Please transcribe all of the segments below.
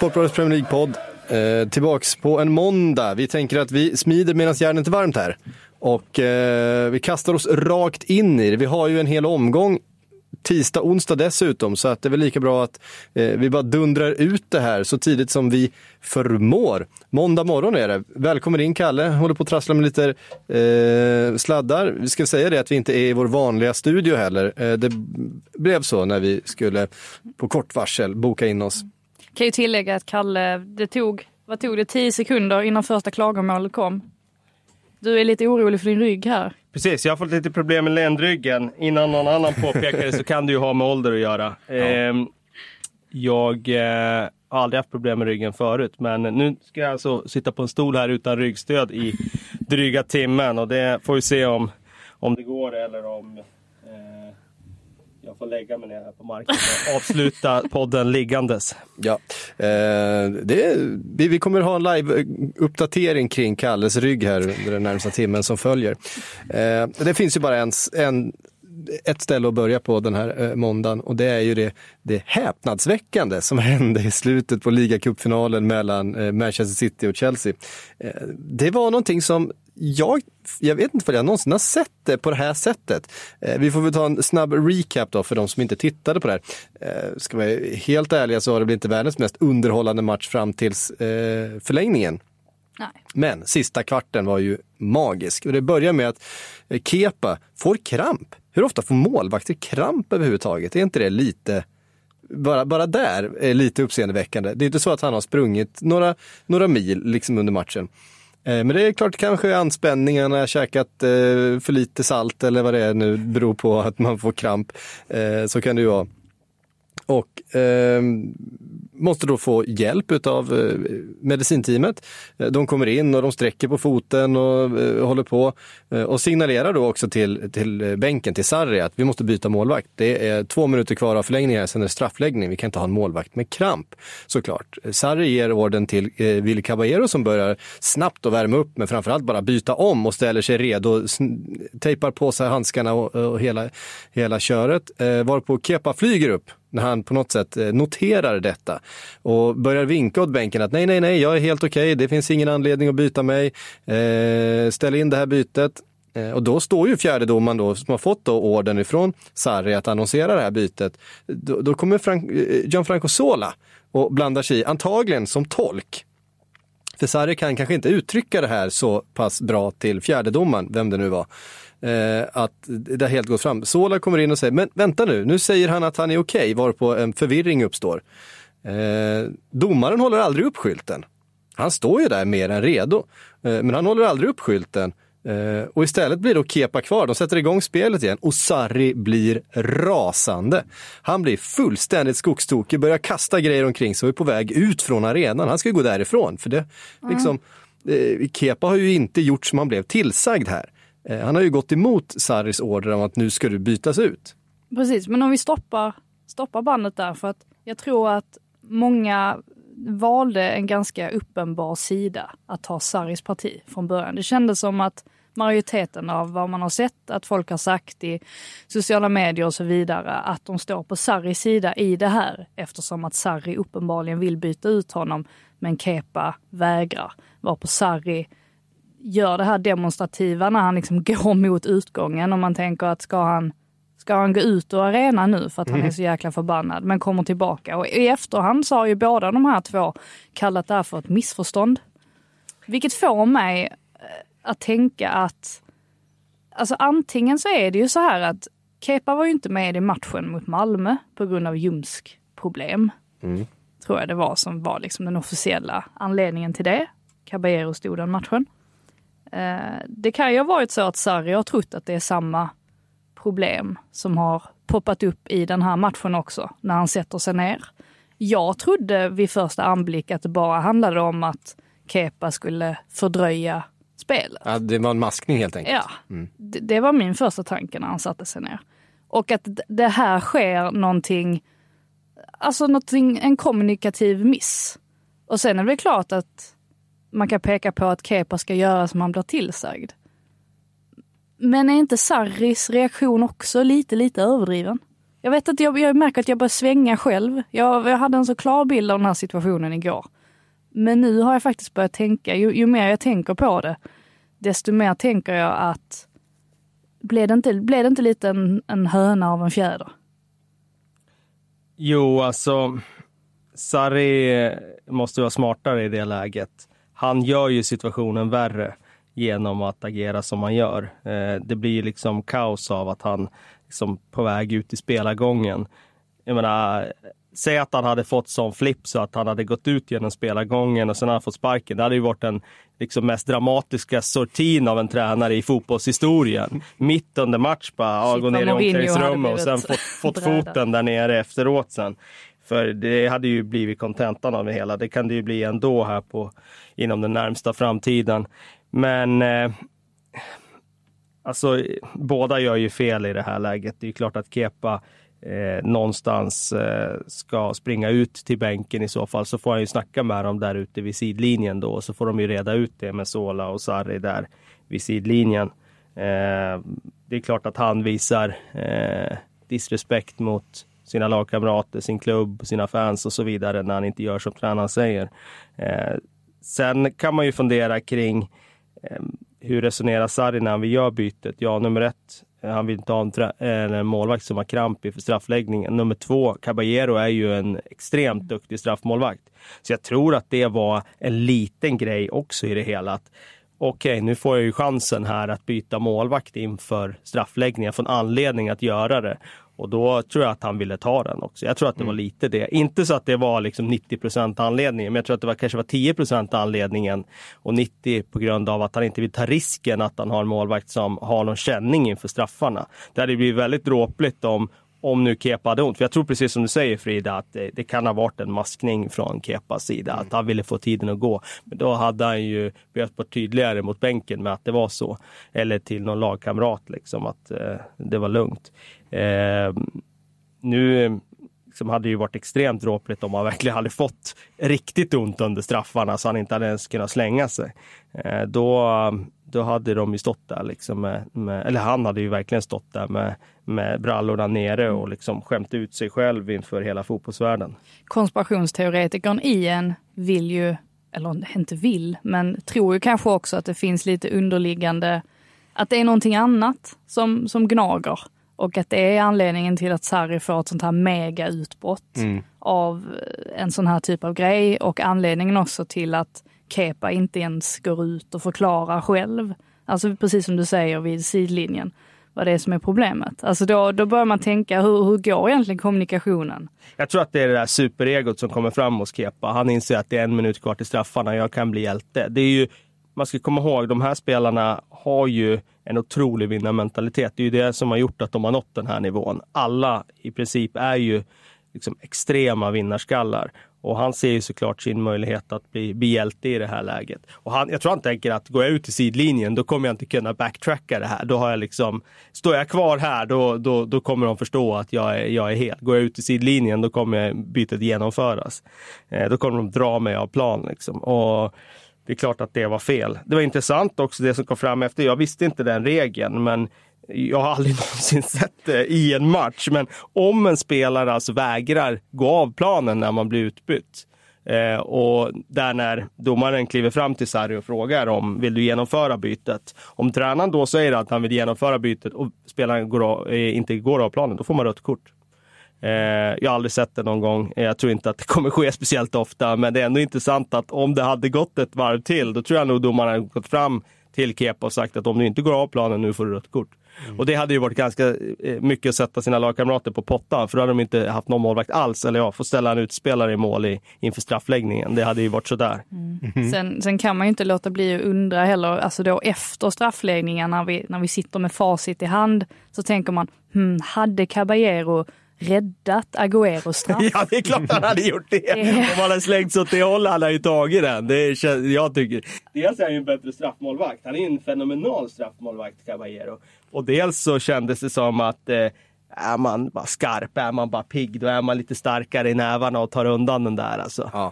Sportbladets Premier League-podd. Tillbaks på en måndag. Vi tänker att vi smider medan järnet är varmt här. Och vi kastar oss rakt in i det. Vi har ju en hel omgång. Tisdag, onsdag dessutom. Så att det är väl lika bra att vi bara dundrar ut det här så tidigt som vi förmår. Måndag morgon är det. Välkommen in, Kalle. Håller på att trassla med lite sladdar. Vi ska säga det att vi inte är i vår vanliga studio heller. Det blev så när vi skulle på kort varsel boka in oss. Kan ju tillägga att Kalle, vad tog det 10 sekunder innan första klagomålet kom? Du är lite orolig för din rygg här. Precis, jag har fått lite problem med ländryggen. Innan någon annan påpekar det så kan det ju ha med ålder att göra. Jag har aldrig haft problem med ryggen förut. Men nu ska jag alltså sitta på en stol här utan ryggstöd i dryga timmen. Och det får vi se om det går eller om jag får lägga mig ner här på marken och avsluta podden liggandes. Ja, vi kommer ha en live-uppdatering kring Kalles rygg här under den närmsta timmen som följer. Det finns ju bara ett ställe att börja på den här måndagen, och det är ju det häpnadsväckande som hände i slutet på ligacupfinalen mellan Manchester City och Chelsea. Det var någonting som jag vet inte för jag någonsin har sett det på det här sättet. Vi får väl ta en snabb recap då för de som inte tittade på det här. Ska vara helt ärliga så har det blivit inte världens mest underhållande match fram tills förlängningen. Nej. Men sista kvarten var ju magisk. Och det börjar med att Kepa får kramp. Hur ofta får målvakter kramp överhuvudtaget? Är inte det lite... Bara där är lite uppseendeväckande. Det är inte så att han har sprungit några mil liksom under matchen. Men det är klart kanske anspänningarna, käkat för lite salt eller vad det är nu beror på att man får kramp. Så kan det ju vara. Och måste då få hjälp av medicinteamet. De kommer in och de sträcker på foten och håller på och signalerar då också till bänken, till Sarri, att vi måste byta målvakt. Det är 2 minuter kvar av förlängningen, sen är det straffläggning. Vi kan inte ha en målvakt med kramp, såklart. Sarri ger orden till Willy Caballero som börjar snabbt att värma upp, men framförallt bara byta om och ställer sig redo, tejpar på sig handskarna och hela köret. Varpå Kepa flyger upp när han på något sätt noterar detta och börjar vinka åt bänken att nej, jag är helt okej. Det finns ingen anledning att byta mig. Ställ in det här bytet. Och då står ju fjärdedomaren då, som har fått då orden ifrån Sarri att annonsera det här bytet. Då kommer Gianfranco Zola och blandar sig antagligen som tolk. För Sarri kan kanske inte uttrycka det här så pass bra till fjärdedomaren, vem det nu var. Att det har helt gått fram. Zola kommer in och säger, men vänta nu säger han att han är okej, varpå en förvirring uppstår. Domaren håller aldrig upp skylten. Han står ju där mer än redo, men han håller aldrig upp skylten. Och istället blir då Kepa kvar. De sätter igång spelet igen och Sarri blir rasande. Han blir fullständigt skogstokig, börjar kasta grejer omkring sig och är på väg ut från arenan. Han ska ju gå därifrån, för det liksom, Kepa har ju inte gjort som han blev tillsagd här. Han har ju gått emot Sarris order om att nu ska du bytas ut. Precis, men om vi stoppar bandet där, för att jag tror att många valde en ganska uppenbar sida att ta Sarris parti från början. Det kändes som att majoriteten av vad man har sett, att folk har sagt i sociala medier och så vidare, att de står på Sarris sida i det här, eftersom att Sarri uppenbarligen vill byta ut honom, men Kepa vägrar. Varpå Sarri gör det här demonstrativa när han liksom går mot utgången, och man tänker att ska han gå ut ur arenan nu för att han är så jäkla förbannad, men kommer tillbaka. Och i efterhand så har ju båda de här två kallat det här för ett missförstånd. Vilket får mig att tänka att alltså antingen så är det ju så här att Kepa var ju inte med i matchen mot Malmö på grund av ljumskproblem. Tror jag det var, som var liksom den officiella anledningen till det. Caballero stod den matchen. Det kan ju ha varit så att Sarri har trott att det är samma problem som har poppat upp i den här matchen också, när han sätter sig ner. Jag trodde vid första anblick att det bara handlade om att Kepa skulle fördröja spelet. Ja, det var en maskning helt enkelt. Ja, det var min första tanke när han satte sig ner. Och att det här sker någonting, en kommunikativ miss. Och sen är det klart att man kan peka på att Kepa ska göra som han blir tillsagd. Men är inte Sarris reaktion också lite överdriven? Jag vet att jag märker att jag börjar svänga själv. Jag hade en så klar bild av den här situationen igår. Men nu har jag faktiskt börjat tänka, ju mer jag tänker på det, desto mer tänker jag att blev det inte lite en höna av en fjäder? Jo, alltså Sarri måste vara smartare i det läget. Han gör ju situationen värre genom att agera som han gör. Det blir liksom kaos av att han liksom på väg ut i spelargången. Jag menar, säg att han hade fått sån flipp så att han hade gått ut genom spelargången och sen hade han fått sparken. Det hade ju varit den liksom mest dramatiska sortin av en tränare i fotbollshistorien. Mitt under match bara gå ner i omklädningsrummet och sen fått foten där nere efteråt sen. För det hade ju blivit kontentan av det hela. Det kan det ju bli ändå här inom den närmsta framtiden. Men alltså båda gör ju fel i det här läget. Det är ju klart att Kepa någonstans ska springa ut till bänken i så fall, så får han ju snacka med dem där ute vid sidlinjen då, så får de ju reda ut det med Sola och Sarri där vid sidlinjen. Det är klart att han visar disrespekt mot sina lagkamrater, sin klubb, sina fans och så vidare när han inte gör som tränaren säger. Sen kan man ju fundera kring hur resonerar Sarri när vi gör bytet? Ja, nummer 1, han vill inte ha en målvakt som har kramp i för straffläggningen. Nummer 2, Caballero är ju en extremt duktig straffmålvakt. Så jag tror att det var en liten grej också i det hela. Att okej, nu får jag ju chansen här att byta målvakt inför straffläggningen. För en anledning att göra det. Och då tror jag att han ville ta den också. Jag tror att det var lite det. Inte så att det var liksom 90% anledningen. Men jag tror att det kanske var 10% anledningen. Och 90% på grund av att han inte vill ta risken att han har en målvakt som har någon känning inför straffarna. Det hade blivit väldigt dråpligt om nu Kepa hade ont. För jag tror precis som du säger, Frida, att det kan ha varit en maskning från Kepas sida. Att han ville få tiden att gå. Men då hade han ju blivit på tydligare mot bänken med att det var så. Eller till någon lagkamrat liksom, att det var lugnt. Nu liksom hade det ju varit extremt dråpligt om han verkligen hade fått riktigt ont under straffarna så han inte hade ens kunnat slänga sig. Då hade de ju stått där liksom eller han hade ju verkligen stått där med brallorna nere och liksom skämt ut sig själv inför hela fotbollsvärlden. Konspirationsteoretikern Ian vill ju, eller inte vill, men tror ju kanske också att det finns lite underliggande, att det är någonting annat som gnager. Och att det är anledningen till att Sarri får ett sånt här mega utbrott av en sån här typ av grej. Och anledningen också till att Kepa inte ens går ut och förklarar själv. Alltså precis som du säger vid sidlinjen. Vad det är som är problemet. Alltså då börjar man tänka, hur går egentligen kommunikationen? Jag tror att det är det där superegot som kommer fram hos Kepa. Han inser att det är 1 minut kvar till straffarna. Jag kan bli hjälte. Det är ju, man ska komma ihåg, de här spelarna har ju en otrolig vinnarmentalitet. Det är ju det som har gjort att de har nått den här nivån. Alla i princip är ju liksom extrema vinnarskallar. Och han ser ju såklart sin möjlighet att bli hjälte i det här läget. Och jag tror han tänker att går jag ut i sidlinjen, då kommer jag inte kunna backtracka det här. Då har jag liksom, står jag kvar här, då kommer de förstå att jag är hel. Går jag ut i sidlinjen, då kommer bytet genomföras. Då kommer de dra mig av plan liksom. Och det är klart att det var fel. Det var intressant också det som kom fram efter. Jag visste inte den regeln, men jag har aldrig någonsin sett det i en match. Men om en spelare alltså vägrar gå av planen när man blir utbytt, och där när domaren kliver fram till Sarri och frågar om vill du genomföra bytet. Om tränaren då säger att han vill genomföra bytet och spelaren inte går av planen, då får man rött kort. Jag har aldrig sett det någon gång. Jag tror inte att det kommer ske speciellt ofta, men det är ändå intressant att om det hade gått ett varv till, då tror jag nog domarna hade gått fram till Kepa och sagt att om du inte går av planen nu får du rött kort. Och det hade ju varit ganska mycket att sätta sina lagkamrater på pottan, för då hade de inte haft någon målvakt alls, eller få ställa en utspelare i mål inför straffläggningen. Det hade ju varit sådär. Sen kan man ju inte låta bli att undra heller, alltså då efter straffläggningen när vi sitter med facit i hand, så tänker man, hade Caballero räddat Agüero straff? Ja, det är klart han hade gjort det. Om han hade slängt så till håll, han hade ju tagit den. Jag tycker. Dels är han ju en bättre straffmålvakt. Han är en fenomenal straffmålvakt, Caballero. Och dels så kändes det som att är man bara skarp, är man bara pigg, då är man lite starkare i nävarna och tar undan den där alltså. Ja.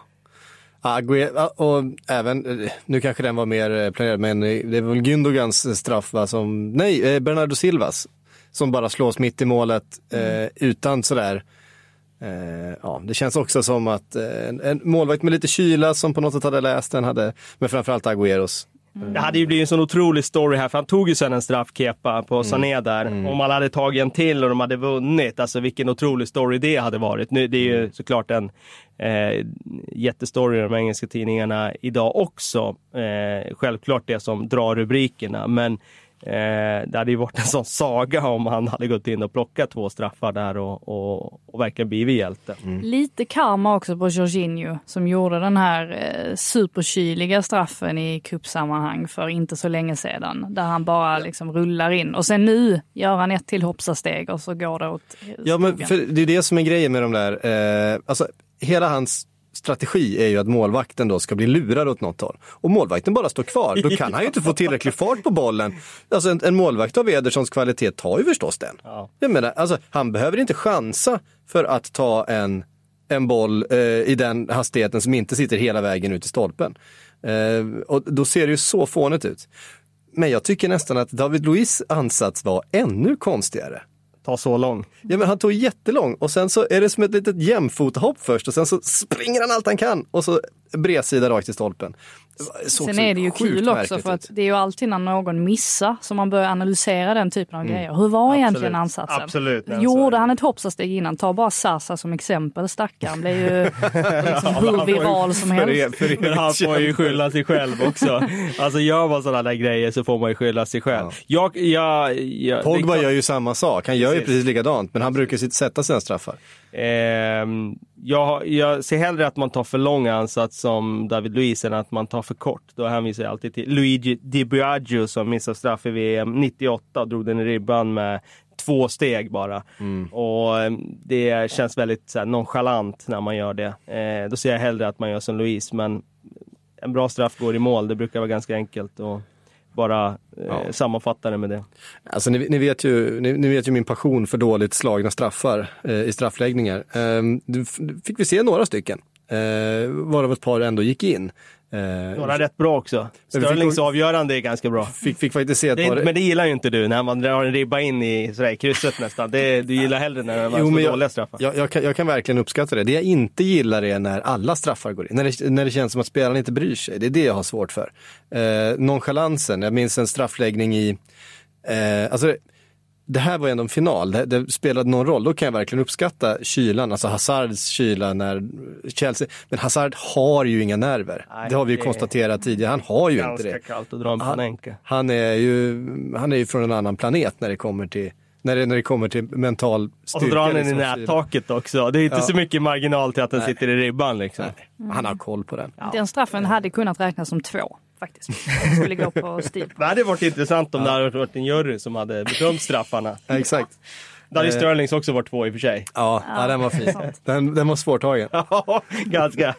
Och även, nu kanske den var mer planerad, men det var väl Gündogans straff, Bernardo Silvas som bara slås mitt i målet utan sådär. Det känns också som att en målvakt med lite kyla som på något sätt hade läst den men framförallt Agüeros. Det hade ju blivit en sån otrolig story här, för han tog ju sen en straffkepa på Sané där. Om man hade tagit en till och de hade vunnit, alltså vilken otrolig story det hade varit. Nu, det är ju såklart en jättestory i de engelska tidningarna idag också. Självklart det som drar rubrikerna, men det hade ju varit en sån saga om han hade gått in och plockat 2 straffar där och verkligen blivit hjälte. Lite karma också på Jorginho som gjorde den här superkyliga straffen i cupsammanhang för inte så länge sedan. Där han bara liksom rullar in. Och sen nu gör han ett till hoppsasteg och så går det åt Ja, men för det är det som är grejen med de där. Alltså, hela hans strategi är ju att målvakten då ska bli lurad åt något håll. Och målvakten bara står kvar. Då kan han ju inte få tillräcklig fart på bollen. Alltså en målvakt av Edersons kvalitet tar ju förstås den. Ja. Jag menar, alltså, han behöver inte chansa för att ta en boll i den hastigheten som inte sitter hela vägen ut i stolpen. Och då ser det ju så fånigt ut. Men jag tycker nästan att David Luiz ansats var ännu konstigare. Ta så lång. Ja, men han tog jättelång och sen så är det som ett litet jämfothopp först och sen så springer han allt han kan och så bredsida rakt i stolpen. Sen är det ju kul också för att det är ju alltid när någon missar som man börjar analysera den typen av grejer. Hur var egentligen ansatsen? Absolut. Gjorde han ett hoppsasteg innan? Ta bara Sasa som exempel. Stackaren blev ju liksom hur viral som helst. Men han får ju skylla sig själv också. Alltså gör man sådana där grejer så får man ju skylla sig själv. Pogba gör ju samma sak. Han gör ju precis likadant, men han brukar sätta sina straffar. Jag ser hellre att man tar för lång ansats som David Luiz än att man tar för kort. Då hänvisar jag alltid till Luigi Di Biagio som missade straff i VM 98 och drog den i ribban med 2 steg bara. Och det känns väldigt så här, nonchalant när man gör det. Då ser jag hellre att man gör som Luiz, men en bra straff går i mål. Det brukar vara ganska enkelt och bara sammanfatta det med det. Alltså ni vet ju min passion för dåligt slagna straffar i straffläggningar. Fick vi se några stycken. Varav ett par ändå gick in. Några rätt bra också. Sterlings avgörande är ganska bra. Fick faktiskt se ett par. Men det gillar ju inte du när man drar en ribba in i krysset nästan. Du gillar hellre när man får dåliga straffar. Jag kan verkligen uppskatta det. Det jag inte gillar är när alla straffar går in. När det känns som att spelarna inte bryr sig. Det är det jag har svårt för. Nonchalansen. Jag minns en straffläggning i... det här var ändå en final. Det spelade någon roll. Då kan jag verkligen uppskatta kylan. Alltså Hazards kyla när Chelsea... Men Hazard har ju inga nerver. Nej, det har vi ju konstaterat tidigare. Han har ju inte det. Ganska kallt att dra en Panenka. Han är ju från en annan planet när det kommer till... När det kommer till mental styrka. Och så drar han i nättaket också. Det är inte så mycket marginal till att den sitter i ribban liksom. Han har koll på den. Ja. Den straffen hade kunnat räknas som 2 faktiskt. Det skulle gå på stil. Det hade varit intressant om det hade varit en jury som hade bedömt straffarna. Exakt. Där hade Sterlings också varit 2 i och för sig. Ja, den var fin. Den var svårtagen. Ja, ganska.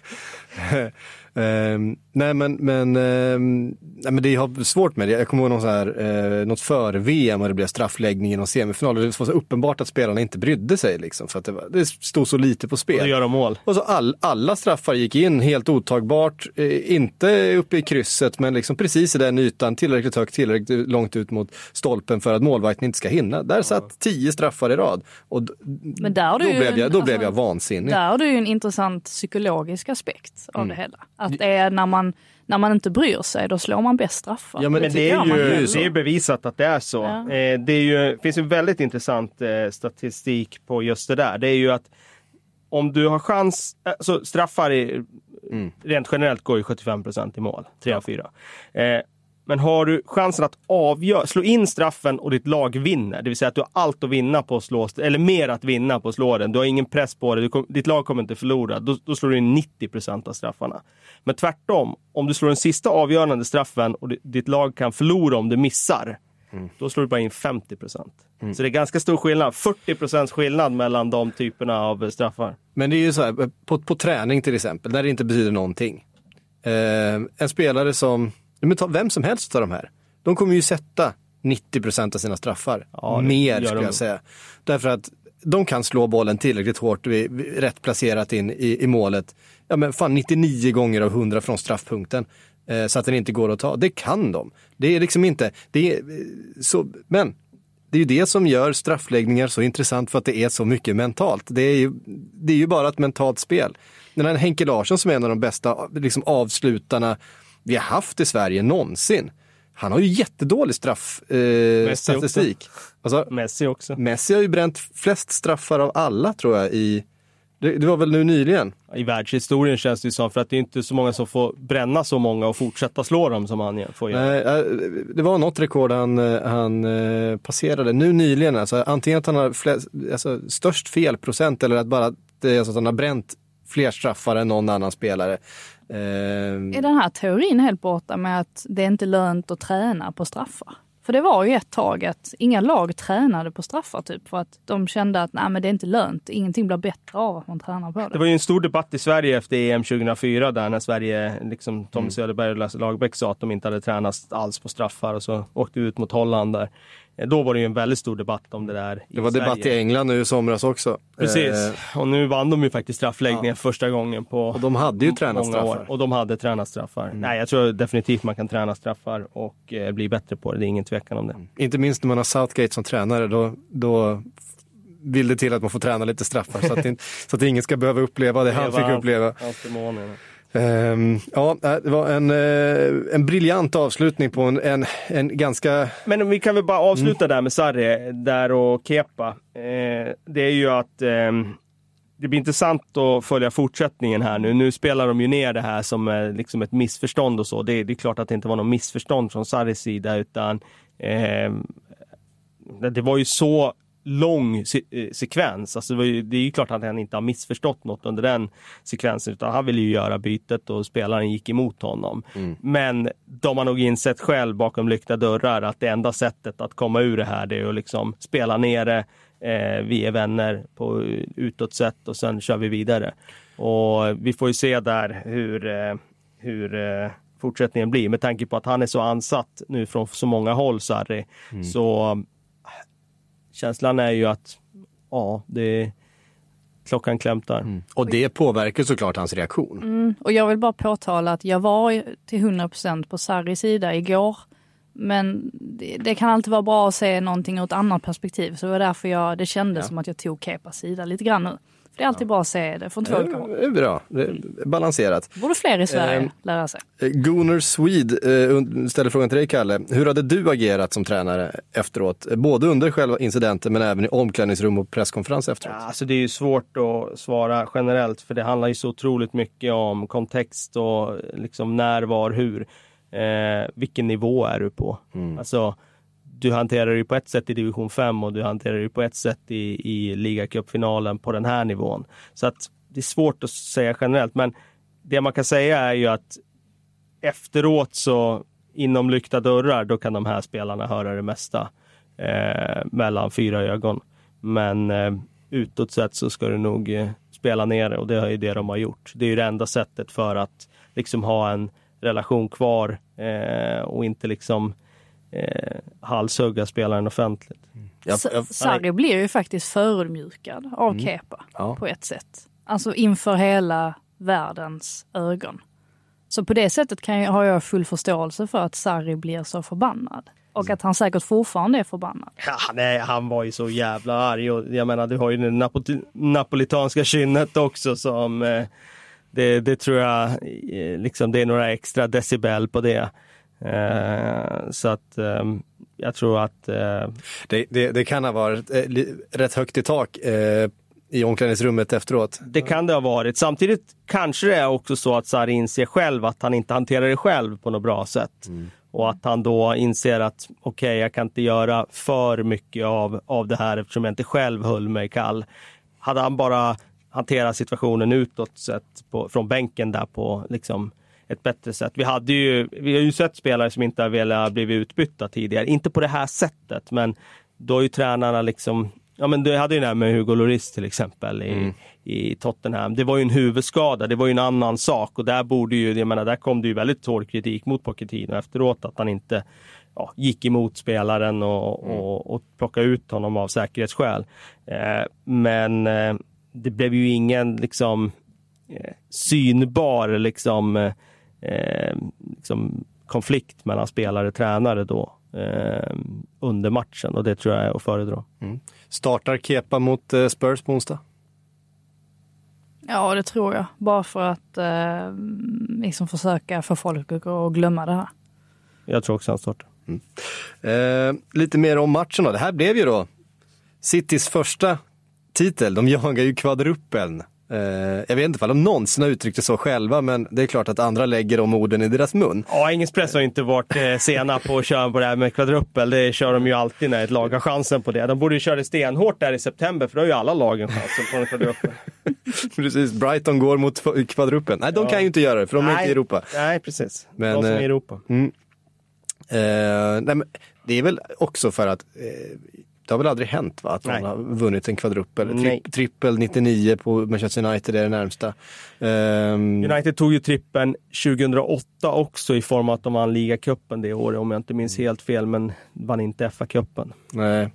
Nej men det har svårt med det. Jag kommer ihåg något före VM och det blev straffläggning i någon semifinal. Det var så uppenbart att spelarna inte brydde sig liksom, för att det stod så lite på spel. Och gör de mål. Och så alla straffar gick in helt otagbart, inte uppe i krysset men liksom precis i den ytan, tillräckligt högt, tillräckligt långt ut mot stolpen för att målvakten inte ska hinna. Där satt 10 straffar i rad. Och men där då blev jag vansinnig. Där har du ju en intressant psykologisk aspekt av det hela. Att det är när man inte bryr sig, då slår man bäst straffar. Ja, men det är ju bevisat att det är så. Ja. Det finns ju väldigt intressant statistik på just det där. Det är ju att om du har chans, så straffar rent generellt går ju 75% i mål, 3 av 4. Men har du chansen att slå in straffen och ditt lag vinner, det vill säga att du har allt att vinna på att slå, eller mer att vinna på att slå den, du har ingen press på det, ditt lag kommer inte förlora, då slår du in 90% av straffarna. Men tvärtom, om du slår den sista avgörande straffen och ditt lag kan förlora om du missar, då slår du bara in 50%. Så det är ganska stor skillnad, 40% skillnad mellan de typerna av straffar. Men det är ju så här, på träning till exempel, där det inte betyder någonting. En spelare som vem som helst av de här. De kommer ju sätta 90% av sina straffar. Ja, mer skulle jag säga. Därför att de kan slå bollen tillräckligt hårt rätt placerat in i målet. Ja men fan 99 gånger av 100 från straffpunkten. Så att den inte går att ta. Det kan de. Det är liksom inte... men det är ju det som gör straffläggningar så intressant, för att det är så mycket mentalt. Det är ju bara ett mentalt spel. Den här Henke Larsson som är en av de bästa liksom, avslutarna vi har haft i Sverige någonsin. Han har ju jättedålig statistik. Alltså, Messi har ju bränt flest straffar av alla, tror jag, det var väl nu nyligen. I världshistorien känns det ju som, för att det är inte så många som får bränna så många och fortsätta slå dem som han får göra. Nej, det var något rekord han passerade nu nyligen. Alltså, antingen att han har störst felprocent, eller att bara att han har bränt fler straffar än någon annan spelare. Är den här teorin helt borta med att det är inte lönt att träna på straffar? För det var ju ett tag att inga lag tränade på straffar typ, för att de kände att nej, men det är inte lönt. Ingenting blir bättre av att man tränar på det. Det var ju en stor debatt i Sverige efter EM 2004 där när Sverige, liksom Tom Söderberg och Lasse Lagerbäck sa att de inte hade tränat alls på straffar, och så åkte ut mot Holland där. Då var det ju en väldigt stor debatt om det där Det var Sverige. Debatt i England nu i somras också. Precis, och nu vann de ju faktiskt straffläggningen första gången på och de hade ju tränat straffar. Och de hade tränat straffar. Nej, jag tror definitivt man kan träna straffar och bli bättre på det. Det är ingen tvekan om det. Inte minst när man har Southgate som tränare, då vill det till att man får träna lite straffar så att ingen ska behöva uppleva det han fick uppleva. Det var en briljant avslutning på en ganska... Men vi kan väl bara avsluta där med Sarri där och Kepa. Det är ju att det blir intressant att följa fortsättningen här nu. Nu spelar de ju ner det här som liksom ett missförstånd och så. Det är klart att det inte var någon missförstånd från Sarris sida, utan det var ju så lång sekvens. Alltså det är ju klart att han inte har missförstått något under den sekvensen, utan han ville ju göra bytet och spelaren gick emot honom. Men de har nog insett själv bakom lyckta dörrar att det enda sättet att komma ur det här, det är att liksom spela ner det. Vi är vänner på utåt sätt och sen kör vi vidare. Och vi får ju se där hur fortsättningen blir, med tanke på att han är så ansatt nu från så många håll, Sarri. Så känslan är ju att klockan klämtar. Och det påverkar såklart hans reaktion. Och jag vill bara påtala att jag var till 100% på Sarris sida igår. Men det kan alltid vara bra att se någonting ur ett annat perspektiv. Så det var därför det kändes som att jag tog Kepas sida lite grann nu. För det är alltid bra att se det från två olika håll. Det är bra, det är balanserat. Borde fler i Sverige lära sig. Gunnar Swede ställer frågan till dig, Kalle. Hur hade du agerat som tränare efteråt? Både under själva incidenten men även i omklädningsrum och presskonferens efteråt. Ja, alltså det är ju svårt att svara generellt, för det handlar ju så otroligt mycket om kontext och liksom när, var, hur. Vilken nivå är du på? Alltså, du hanterar ju på ett sätt i division 5 och du hanterar ju på ett sätt i ligacupfinalen på den här nivån. Så att det är svårt att säga generellt, men det man kan säga är ju att efteråt så inom lyckta dörrar, då kan de här spelarna höra det mesta mellan fyra ögon. Men utåt sett så ska du nog spela ner det, och det är ju det de har gjort. Det är ju det enda sättet för att liksom ha en relation kvar och inte liksom halshugga spelaren offentligt. Sarri blir ju faktiskt förödmjukad av Kepa på ett sätt. Alltså inför hela världens ögon. Så på det sättet har jag full förståelse för att Sarri blir så förbannad. Och att han säkert fortfarande är förbannad. Ja, nej, han var ju så jävla arg. Och jag menar, du har ju det napolitanska kynnet också som... Det tror jag liksom, det är några extra decibel på det. Så att jag tror att det kan ha varit rätt högt i tak i omklädningsrummet efteråt. Det kan det ha varit. Samtidigt kanske det är också så att Sarri inser själv att han inte hanterar det själv på något bra sätt. Och att han då inser att jag kan inte göra för mycket av det här eftersom jag inte själv höll mig kall. Hade han bara hantera situationen utåt sett från bänken där på liksom ett bättre sätt. Vi har ju sett spelare som inte har velat bli utbytta tidigare. Inte på det här sättet, men då är ju tränarna liksom... Ja, men du hade ju det här med Hugo Lloris till exempel i Tottenham. Det var ju en huvudskada, det var ju en annan sak. Och där borde ju, jag menar, där kom det ju väldigt hård kritik mot Pochettino efteråt, att han inte gick emot spelaren och plockade ut honom av säkerhetsskäl. Men det blev ju ingen liksom synbar liksom konflikt mellan spelare och tränare då. under matchen, och det tror jag är att föredra. Startar Kepa mot Spurs på onsdag? Ja, det tror jag. Bara för att liksom försöka få folk att glömma det här. Jag tror också han startar. Lite mer om matchen då. Det här blev ju då Citys första titel. De jagar ju kvadruppeln. Jag vet inte om de någonsin har uttryckt det så själva, men det är klart att andra lägger de orden i deras mun. Ja, Engelsk press har inte varit sena på att köra på det här med kvadruppel. Det kör de ju alltid när ett lag har chansen på det. De borde ju köra det stenhårt där i september, för då har ju alla lagen chansen på en kvadruppel. Precis, Brighton går mot kvadruppeln. Nej, de kan ju inte göra det, för de är inte i Europa. Nej, precis. Men, de som är i Europa. Nej, men det är väl också för att det har väl aldrig hänt, va? Att någon har vunnit en kvadruppel. Trippel 99 på Manchester United är det närmsta. United tog ju trippen 2008 också i form av att de vann ligacupen det året, om jag inte minns helt fel, men vann inte FA-cupen. Nej,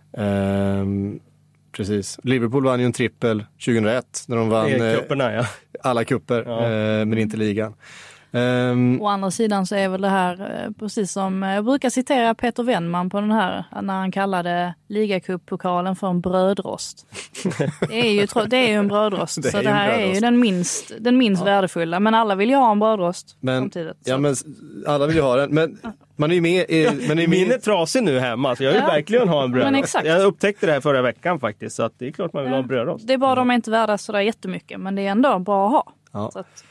precis. Liverpool vann ju en trippel 2001 när de vann alla kupper, men inte ligan. Å andra sidan så är väl det här precis som jag brukar citera Peter Wennman på den här, när han kallade ligacuppokalen för en brödrost. Det är ju en brödrost. Så det här är ju den minst värdefulla, men alla vill ju ha en brödrost samtidigt. Ja, men alla vill ju ha den, men man är ju med min är trasig nu hemma, så jag vill verkligen ha en brödrost. Jag upptäckte det här förra veckan faktiskt, så att det är klart man vill ha en brödrost. Det är bara de är inte värda så där jättemycket, men det är ändå bra att ha. Ja. Så att,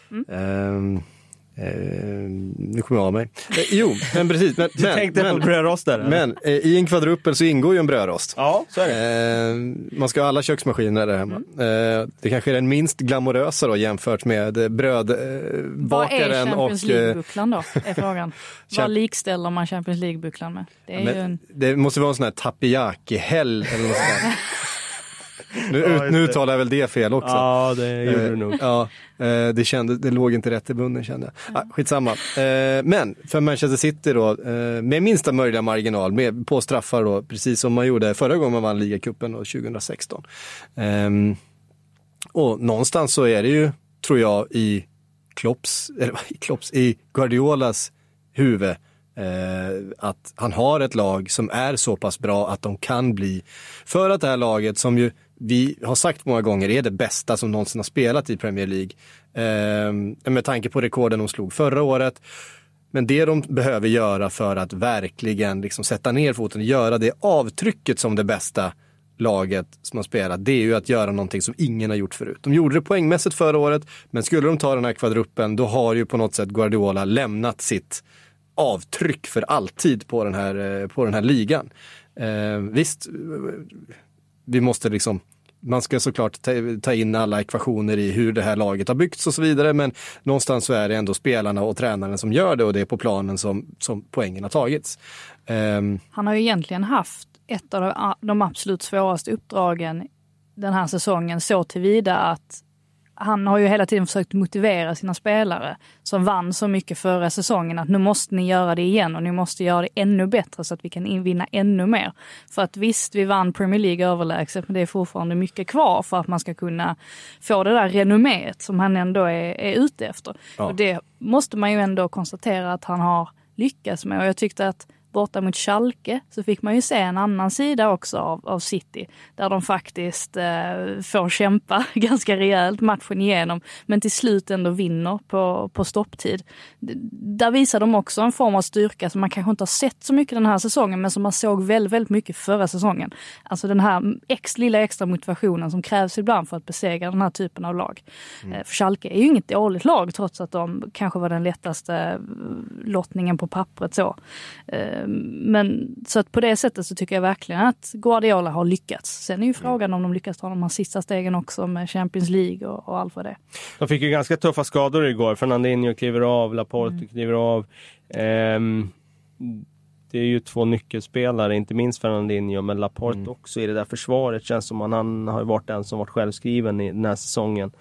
nu kommer jag av mig. Jo, men precis. Du tänkte på brödrost där? Men i en kvadruppel så ingår ju en brödrost. Ja, så är det. Man ska ha alla köksmaskiner där hemma. Det kanske är den minst glamorösa då, jämfört med brödbakaren. Vad är Champions League-bucklan då, är frågan. Vad likställer man Champions League-bucklan med? Det måste vara en sån här tappiyaki-häll eller något sånt där. Nu talar jag väl det fel också. Ja, det gjorde du nog. Ja, det låg inte rätt i bunden, kände jag. Skitsamma. Men för Manchester City då, med minsta möjliga marginal, på straffar då, precis som man gjorde förra gången man vann ligacupen 2016. Och någonstans så är det ju, tror jag, i Guardiolas huvud, att han har ett lag som är så pass bra att de kan bli, för att det här laget som ju vi har sagt många gånger är det bästa som någonsin har spelat i Premier League, med tanke på rekorden de slog förra året. Men det de behöver göra för att verkligen liksom sätta ner foten och göra det avtrycket som det bästa laget som har spelat, det är ju att göra någonting som ingen har gjort förut. De gjorde det poängmässigt förra året, men skulle de ta den här kvadruppen, då har ju på något sätt Guardiola lämnat sitt avtryck för alltid på den här ligan. Visst, vi måste liksom, man ska såklart ta in alla ekvationer i hur det här laget har byggts och så vidare, men någonstans så är det ändå spelarna och tränaren som gör det, och det är på planen som poängen har tagits. Han har ju egentligen haft ett av de absolut svåraste uppdragen den här säsongen, så tillvida att han har ju hela tiden försökt motivera sina spelare som vann så mycket förra säsongen, att nu måste ni göra det igen och ni måste göra det ännu bättre så att vi kan vinna ännu mer. För att visst, vi vann Premier League överlägset, men det är fortfarande mycket kvar för att man ska kunna få det där renomméet som han ändå är ute efter. Ja. Och det måste man ju ändå konstatera att han har lyckats med, och jag tyckte att borta mot Schalke så fick man ju se en annan sida också av City, där de faktiskt får kämpa ganska rejält matchen igenom, men till slut ändå vinner på stopptid. Där visar de också en form av styrka som man kanske inte har sett så mycket den här säsongen, men som man såg väldigt, väldigt mycket förra säsongen. Alltså den här lilla extra motivationen som krävs ibland för att besegra den här typen av lag. För Schalke är ju inget dåligt lag, trots att de kanske var den lättaste lottningen på pappret så. Men så att på det sättet så tycker jag verkligen att Guardiola har lyckats. Sen är ju frågan om de lyckas ta de här sista stegen också med Champions League och allt vad det är. De fick ju ganska tuffa skador igår. Fernandinho kliver av, Laporte kliver av. Det är ju 2 nyckelspelare, inte minst Fernandinho, men Laporte också i det där försvaret. Känns som han har varit den som varit självskriven i den här säsongen.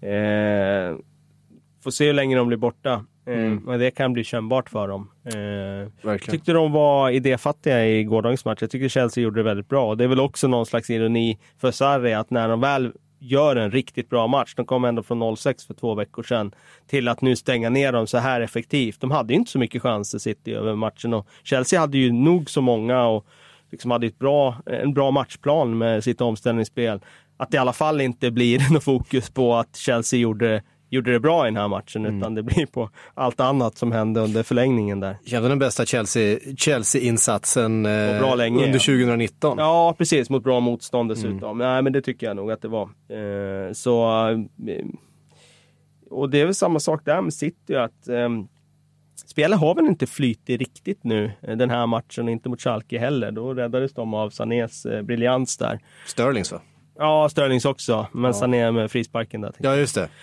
Får se hur länge de blir borta. Men det kan bli kännbart för dem. Tyckte de var idéfattiga i gårdagens match. Jag tycker Chelsea gjorde det väldigt bra. Det är väl också någon slags ironi för Sarri att när de väl gör en riktigt bra match. De kom ändå från 0-6 för 2 veckor sedan till att nu stänga ner dem så här effektivt. De hade ju inte så mycket chanser City över matchen, och Chelsea hade ju nog så många och liksom hade en bra matchplan med sitt omställningsspel. Att det i alla fall inte blir något fokus på att Chelsea gjorde det bra i den här matchen, utan det blir på allt annat som hände under förlängningen där. Det var den bästa Chelsea-insatsen länge, under 2019. Ja, precis. Mot bra motstånd dessutom. Nej, men det tycker jag nog att det var. Och det är väl samma sak där med City, att spelet har väl inte flyttit riktigt nu den här matchen, inte mot Schalke heller. Då räddades de av Sanés briljans där. Sterlings va? Ja, Sterlings också, men Sané med frisparken där. Ja, just det.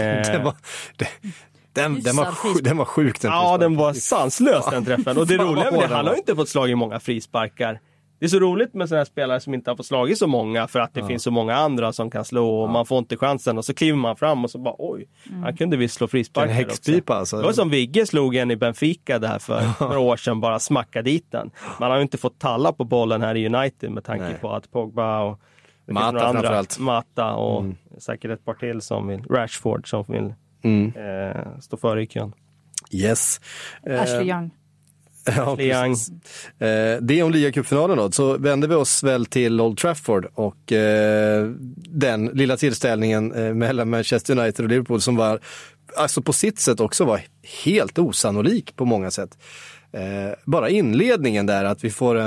Den var sjukt. Den var sanslös den träffen. Och det roliga med det, han har inte fått slag i många frisparkar. Det är så roligt med sådana här spelare som inte har fått slag i så många, för att det finns så många andra som kan slå och man får inte chansen, och så kliver man fram och så bara han kunde visst slå frisparkar. En häxpipa alltså. Det var som Vigge slog en i Benfica där för några år sedan, bara smacka dit den. Man har ju inte fått talla på bollen här i United med tanke på att Pogba och Mata framförallt. Mata och säkert ett par till som vill, Rashford som vill stå före i kön. Yes. Ashley Young. Ja, precis. Det om ligacupfinalen då, så vänder vi oss väl till Old Trafford och den lilla tillställningen mellan Manchester United och Liverpool som var, alltså på sitt sätt också var helt osannolik på många sätt. Bara inledningen där, att vi får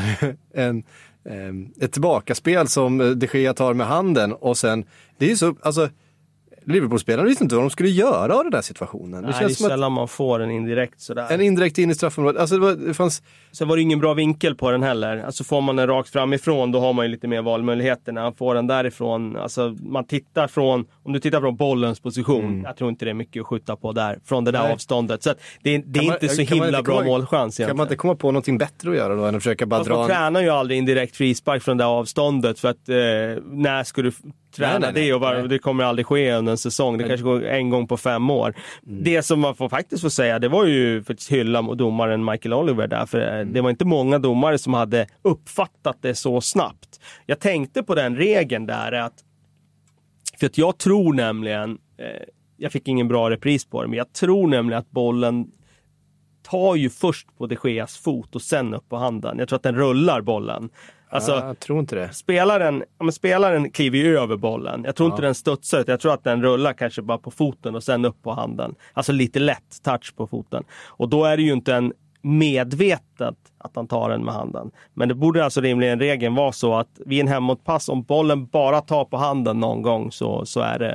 ett tillbakaspel som De Gea tar med handen, och sen, det är så, alltså Liverpool-spelarna visste inte vad de skulle göra av den där situationen. Nej, det känns som sällan man får en indirekt sådär. En indirekt in i straffområdet. Alltså det fanns... Sen var det ingen bra vinkel på den heller. Alltså får man den rakt framifrån, då har man ju lite mer valmöjligheter. När man får den därifrån, alltså man tittar från, om du tittar från bollens position, jag tror inte det är mycket att skjuta på där, från det där avståndet. Så att det är inte så himla bra målchans egentligen. Kan man inte komma på någonting bättre att göra då än att försöka bara dra... Man tränar ju aldrig indirekt frispark från det avståndet, för att när ska du träna det, och det kommer aldrig ske under en säsong. Det kanske går en gång på 5 år. Det som man faktiskt får säga, det var ju för att hylla domaren Michael Oliver där, för det var inte många domare som hade uppfattat det så snabbt. Jag tänkte på den regeln där, för att jag tror nämligen, jag fick ingen bra repris på det, men jag tror nämligen att bollen tar ju först på De Geas fot och sen upp på handen. Jag tror att den rullar bollen. Alltså, jag tror inte det. Spelaren kliver ju över bollen. Jag tror inte den studsar ut. Jag tror att den rullar kanske bara på foten och sen upp på handen. Alltså lite lätt touch på foten. Och då är det ju inte en medvetet att han tar den med handen. Men det borde alltså rimligen regeln vara så att vid en hemåtpass, om bollen bara tar på handen någon gång, så är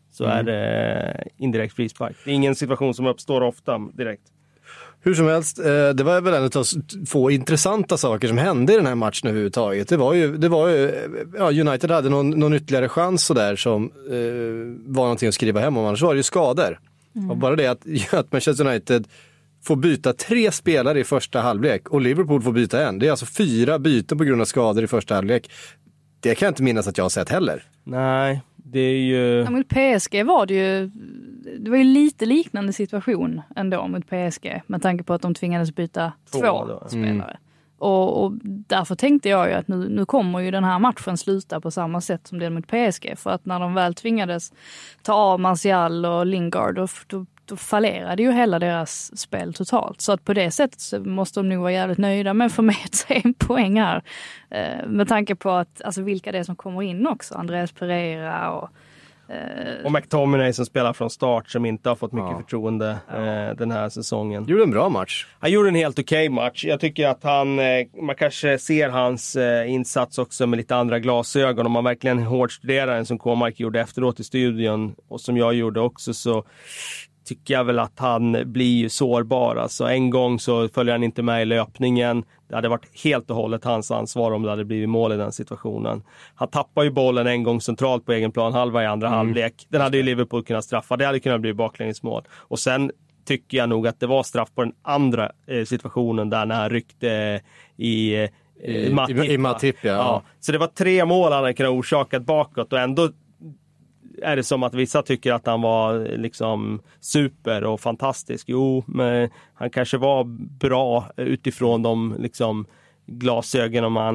det indirekt frispark. Det är ingen situation som uppstår ofta direkt. Hur som helst, det var väl en av få intressanta saker som hände i den här matchen överhuvudtaget. Det var ju United hade någon ytterligare chans så där som var någonting att skriva hem om, annars var det ju skador. Och bara det att Manchester United får byta 3 spelare i första halvlek och Liverpool får byta en. Det är alltså 4 byten på grund av skador i första halvlek. Det kan jag inte minnas att jag har sett heller. Nej, det är ju... Ja, mot PSG var det ju lite liknande situation ändå mot PSG, med tanke på att de tvingades byta 2 spelare. Och därför tänkte jag ju att nu kommer ju den här matchen sluta på samma sätt som den mot PSG, för att när de väl tvingades ta av Martial och Lingard, då fallerade ju hela deras spel totalt. Så att på det sättet så måste de nog vara jävligt nöjda med att få med sig en poäng här. Med tanke på att, alltså, vilka det är som kommer in också. Andreas Pereira och McTominay som spelar från start, som inte har fått mycket förtroende den här säsongen. Gjorde en bra match. Han gjorde en helt okej match. Jag tycker att man kanske ser hans insats också med lite andra glasögon. Om man verkligen hårt studerar den som K-Mark gjorde efteråt i studion, och som jag gjorde också, så tycker jag väl att han blir ju sårbar. Alltså en gång så följer han inte med i löpningen. Det hade varit helt och hållet hans ansvar om det hade blivit mål i den situationen. Han tappar ju bollen en gång centralt på egen plan, halva i andra halvlek. Den hade ju Liverpool kunnat straffa. Det hade kunnat bli baklängesmål. Och sen tycker jag nog att det var straff på den andra situationen där när han ryckte i Matip. Ja. Så det var 3 mål han hade kunnat orsakat bakåt, och ändå är det som att vissa tycker att han var liksom super och fantastisk. Jo, men han kanske var bra utifrån de liksom glasögonen man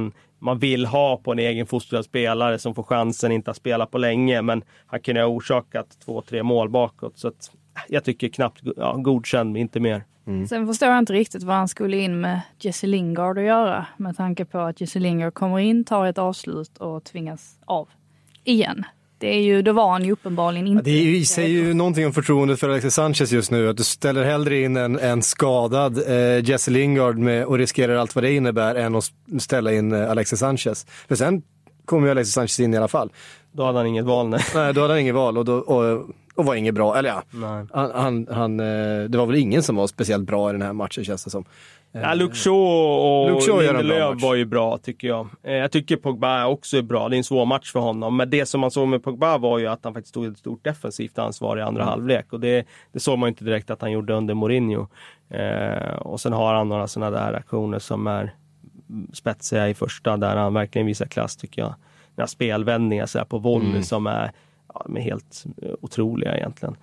man vill ha på en egen fostrad spelare som får chansen inte att spela på länge, men han kunde ha orsakat 2-3 mål bakåt, så att jag tycker knappt godkänd, inte mer. Sen förstår jag inte riktigt vad han skulle in med Jesse Lingard att göra, med tanke på att Jesse Lingard kommer in, tar ett avslut och tvingas av igen. Då var han ju uppenbarligen inte. Det säger ju någonting om förtroendet för Alexis Sanchez just nu, att du ställer hellre in en skadad Jesse Lingard och riskerar allt vad det innebär än att ställa in Alexis Sanchez. För sen kommer ju Alexis Sanchez in i alla fall. Då hade han inget val. Nej, då hade han inget val och var inget bra. Eller det var väl ingen som var speciellt bra i den här matchen, känns det som. Ja, Luke Shaw och Lindelöf var ju bra, tycker jag. Jag tycker Pogba också är bra. Det är en svår match för honom. Men det som man såg med Pogba var ju att han faktiskt tog ett stort defensivt ansvar i andra halvlek. Och det såg man ju inte direkt att han gjorde under Mourinho. Och sen har han några sådana där aktioner som är spetsiga i första, där han verkligen visar klass, tycker jag. Några spelvändningar så här på volley som är helt otroliga egentligen.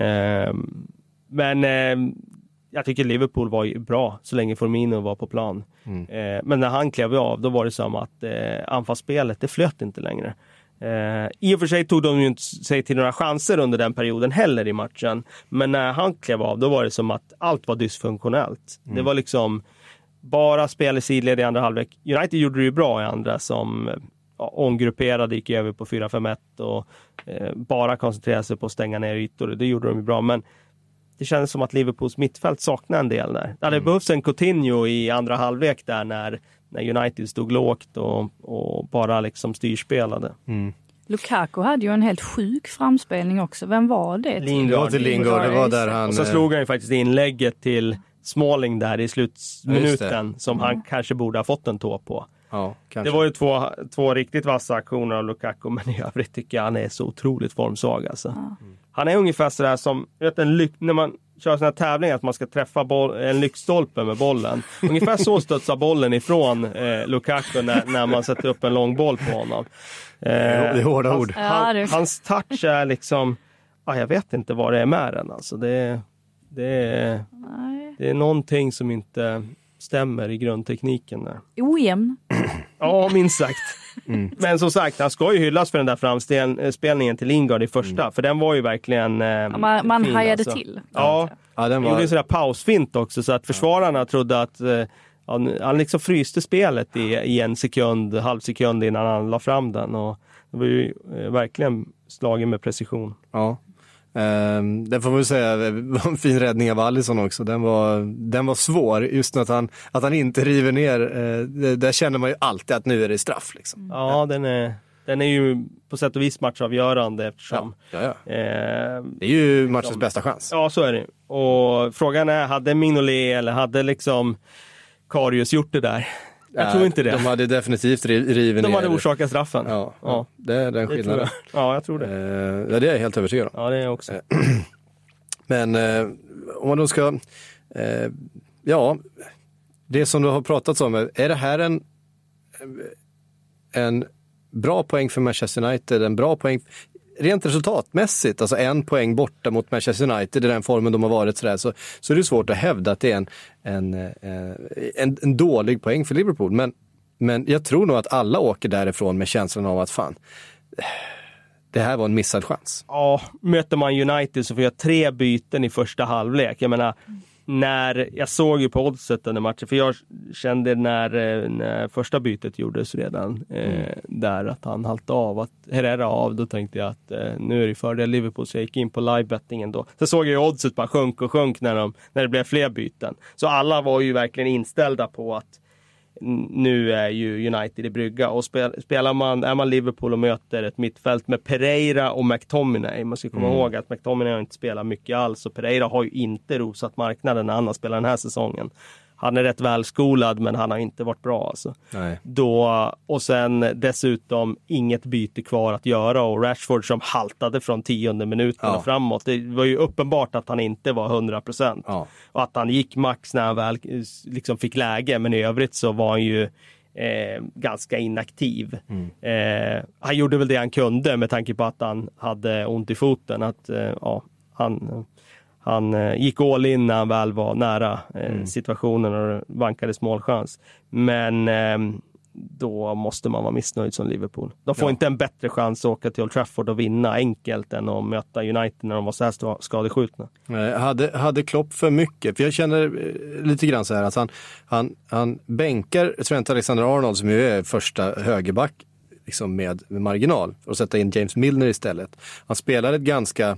Men jag tycker Liverpool var ju bra så länge Firmino var på plan. Men när han klev av, då var det som att anfallsspelet, det flöt inte längre. I och för sig tog de ju inte sig till några chanser under den perioden heller i matchen. Men när han klev av, då var det som att allt var dysfunktionellt. Det var liksom bara spel i sidled i andra halvlek. United gjorde det ju bra i andra, som omgrupperade, gick över på 4-5-1 och bara koncentrerade sig på att stänga ner ytor. Det gjorde de ju bra, men det kändes som att Liverpools mittfält saknar en del där. Det hade behövts en Coutinho i andra halvlek där när United stod lågt och bara liksom styrspelade. Lukaku hade ju en helt sjuk framspelning också. Vem var det? Lingard. Det var där han... Och så slog han ju faktiskt inlägget till Smalling där i slutminuten som han kanske borde ha fått en tå på. Ja, det var ju två riktigt vassa aktioner av Lukaku, men i övrigt tycker jag han är så otroligt formsvag alltså. Han är ungefär sådär som när man kör såna här tävlingar att man ska träffa en lyktstolpe med bollen. Ungefär så studsar bollen ifrån Lukaku när man sätter upp en lång boll på honom. Det är hårda ord. Hans touch är liksom, jag vet inte vad det är med den alltså. Det är någonting som inte stämmer i grundtekniken där. Ojämn. Ja, minst sagt. Men som sagt, han ska ju hyllas för den där framspelningen till Lingard i första. För den var ju verkligen man fin, hajade alltså. till. Ja, den gjorde en sån där pausfint också. Så att försvararna trodde att han liksom fryste spelet i en halvsekund innan han la fram den. Och det var ju verkligen slagen med precision. Ja. Det får man väl säga var en fin räddning av Alisson också. Den var svår, just att han inte river ner. Där känner man ju alltid att nu är det straff liksom. Ja, den är ju på sätt och vis matchavgörande eftersom det är ju matchens bästa chans. Ja, så är det. Och frågan är, hade Mignolet eller hade liksom Karius gjort det där? Jag tror inte det. De hade definitivt rivit ner. De hade orsakat straffen. Ja. Det är den skillnaden. Ja, jag tror det. Det är jag helt övertygad om. Ja, det är jag också. Men om man då ska... det som du har pratat om, är det här en bra poäng för Manchester United? En bra poäng rent resultatmässigt, alltså 1 poäng borta mot Manchester United i den formen de har varit så är det svårt att hävda att det är en dålig poäng för Liverpool. Men jag tror nog att alla åker därifrån med känslan av att fan, det här var en missad chans. Ja, möter man United så får jag 3 byten i första halvlek. Jag menar, jag såg ju på oddset den matchen, för jag kände när första bytet gjordes redan där att han haltade av, att Herrera av, då tänkte jag att nu är det fördel Liverpool, så jag gick in på live-bettingen då. Så såg jag ju oddset bara sjönk när det blev fler byten. Så alla var ju verkligen inställda på att nu är ju United i brygga, och är man Liverpool och möter ett mittfält med Pereira och McTominay. Man ska komma ihåg att McTominay har inte spelat mycket alls, och Pereira har ju inte rosat marknaden när han har spelat den här säsongen. Han är rätt välskolad, men han har inte varit bra alltså. Nej. Och sen dessutom inget byte kvar att göra, och Rashford som haltade från 10:e minuten och framåt. Det var ju uppenbart att han inte var 100%. Ja. Och att han gick max när han väl liksom fick läge, men i övrigt så var han ju ganska inaktiv. Han gjorde väl det han kunde med tanke på att han hade ont i foten. Att han gick all in när han väl var nära situationen och vankades målchans. Men då måste man vara missnöjd som Liverpool. De får inte en bättre chans att åka till Old Trafford och vinna enkelt än att möta United när de var så här skadeskjutna. Hade Klopp för mycket? För jag känner lite grann så här att han bänkar Trent Alexander-Arnold som ju är första högerback liksom med marginal och sätta in James Milner istället. Han spelar ett ganska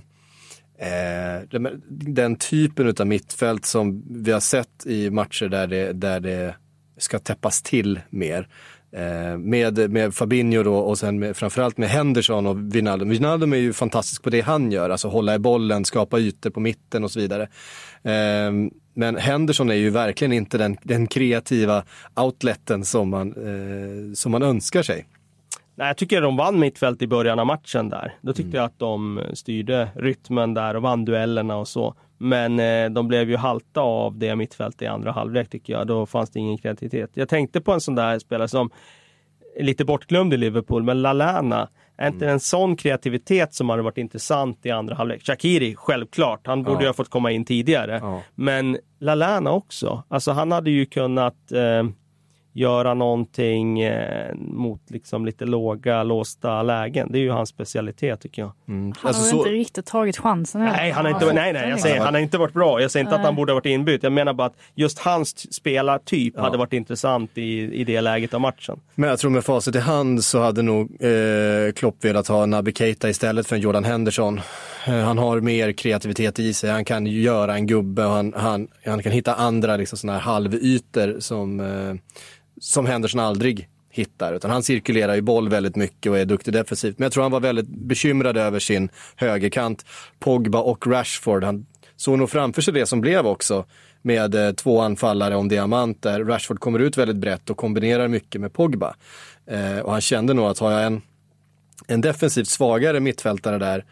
den typen av mittfält som vi har sett i matcher där det ska täppas till mer. Med Fabinho då och sen framförallt med Henderson och Wijnaldum. Wijnaldum är ju fantastisk på det han gör, alltså hålla i bollen, skapa ytor på mitten och så vidare. Men Henderson är ju verkligen inte den kreativa outleten som man önskar sig. Nej, jag tycker de vann mittfält i början av matchen där. Då tyckte jag att de styrde rytmen där och vann duellerna och så. Men de blev ju halta av det mittfält i andra halvlek tycker jag. Då fanns det ingen kreativitet. Jag tänkte på en sån där spelare som är lite bortglömd i Liverpool, men Lallana. Är inte en sån kreativitet som hade varit intressant i andra halvlek? Shaqiri, självklart. Han borde ju ha fått komma in tidigare. Ja. Men Lallana också. Alltså han hade ju kunnat göra någonting mot liksom lite låsta lägen. Det är ju hans specialitet tycker jag. Han har inte riktigt tagit chansen. Nej, han har inte varit bra. Jag säger inte att han borde ha varit inbytt. Jag menar bara att just hans spelartyp hade varit intressant i det läget av matchen. Men jag tror med facit i hand så hade nog Klopp velat ha Naby Keita istället för en Jordan Henderson. Han har mer kreativitet i sig. Han kan ju göra en gubbe och han kan hitta andra liksom såna här halvytor som Henderson aldrig hittar. Utan han cirkulerar ju boll väldigt mycket och är duktig defensivt. Men jag tror han var väldigt bekymrad över sin högerkant. Pogba och Rashford. Han såg nog framför sig det som blev också med 2 anfallare om diamanter. Rashford kommer ut väldigt brett och kombinerar mycket med Pogba. Och han kände nog att har jag en defensivt svagare mittfältare där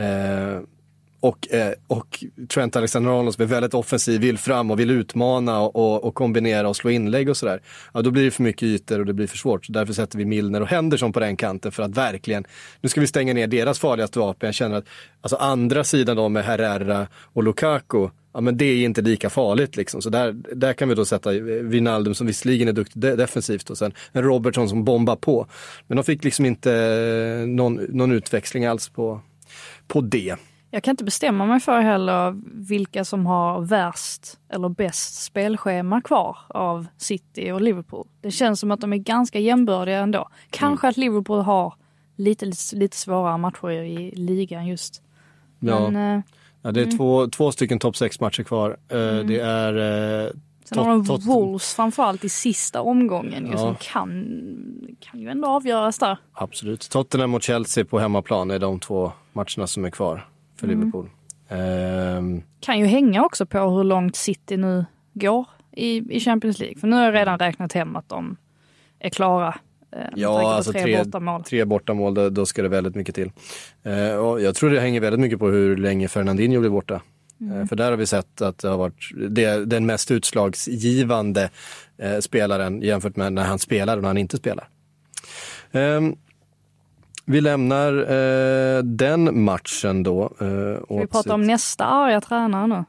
och Trent Alexander-Arnold är väldigt offensiv, vill fram och vill utmana och kombinera och slå inlägg och sådär. Ja, då blir det för mycket ytor och det blir för svårt. Så därför sätter vi Milner och Henderson på den kanten för att verkligen, nu ska vi stänga ner deras farligaste vapen. Jag känner att alltså andra sidan då med Herrera och Lukaku, ja men det är inte lika farligt liksom. Så där kan vi då sätta Wijnaldum som visserligen är duktig defensivt och sen en Robertson som bombar på. Men de fick liksom inte någon utväxling alls på det. Jag kan inte bestämma mig för heller vilka som har värst eller bäst spelschema kvar av City och Liverpool. Det känns som att de är ganska jämbördiga ändå. Kanske att Liverpool har lite svårare matcher i ligan just. Men, ja, det är två stycken topp 6 matcher kvar. Det är sen har de Wolves framförallt i sista omgången som kan ju ändå avgöras där. Absolut. Tottenham mot Chelsea på hemmaplan är de 2 matcherna som är kvar för Liverpool. Kan ju hänga också på hur långt City nu går i Champions League. För nu har jag redan räknat hem att de är klara. Ja, alltså 3 bortamål, då ska det väldigt mycket till. Och jag tror det hänger väldigt mycket på hur länge Fernandinho blir borta. För där har vi sett att det har varit den mest utslagsgivande spelaren jämfört med när han spelar och när han inte spelar. Vi lämnar den matchen då. Vi pratar om nästa arga tränare nu.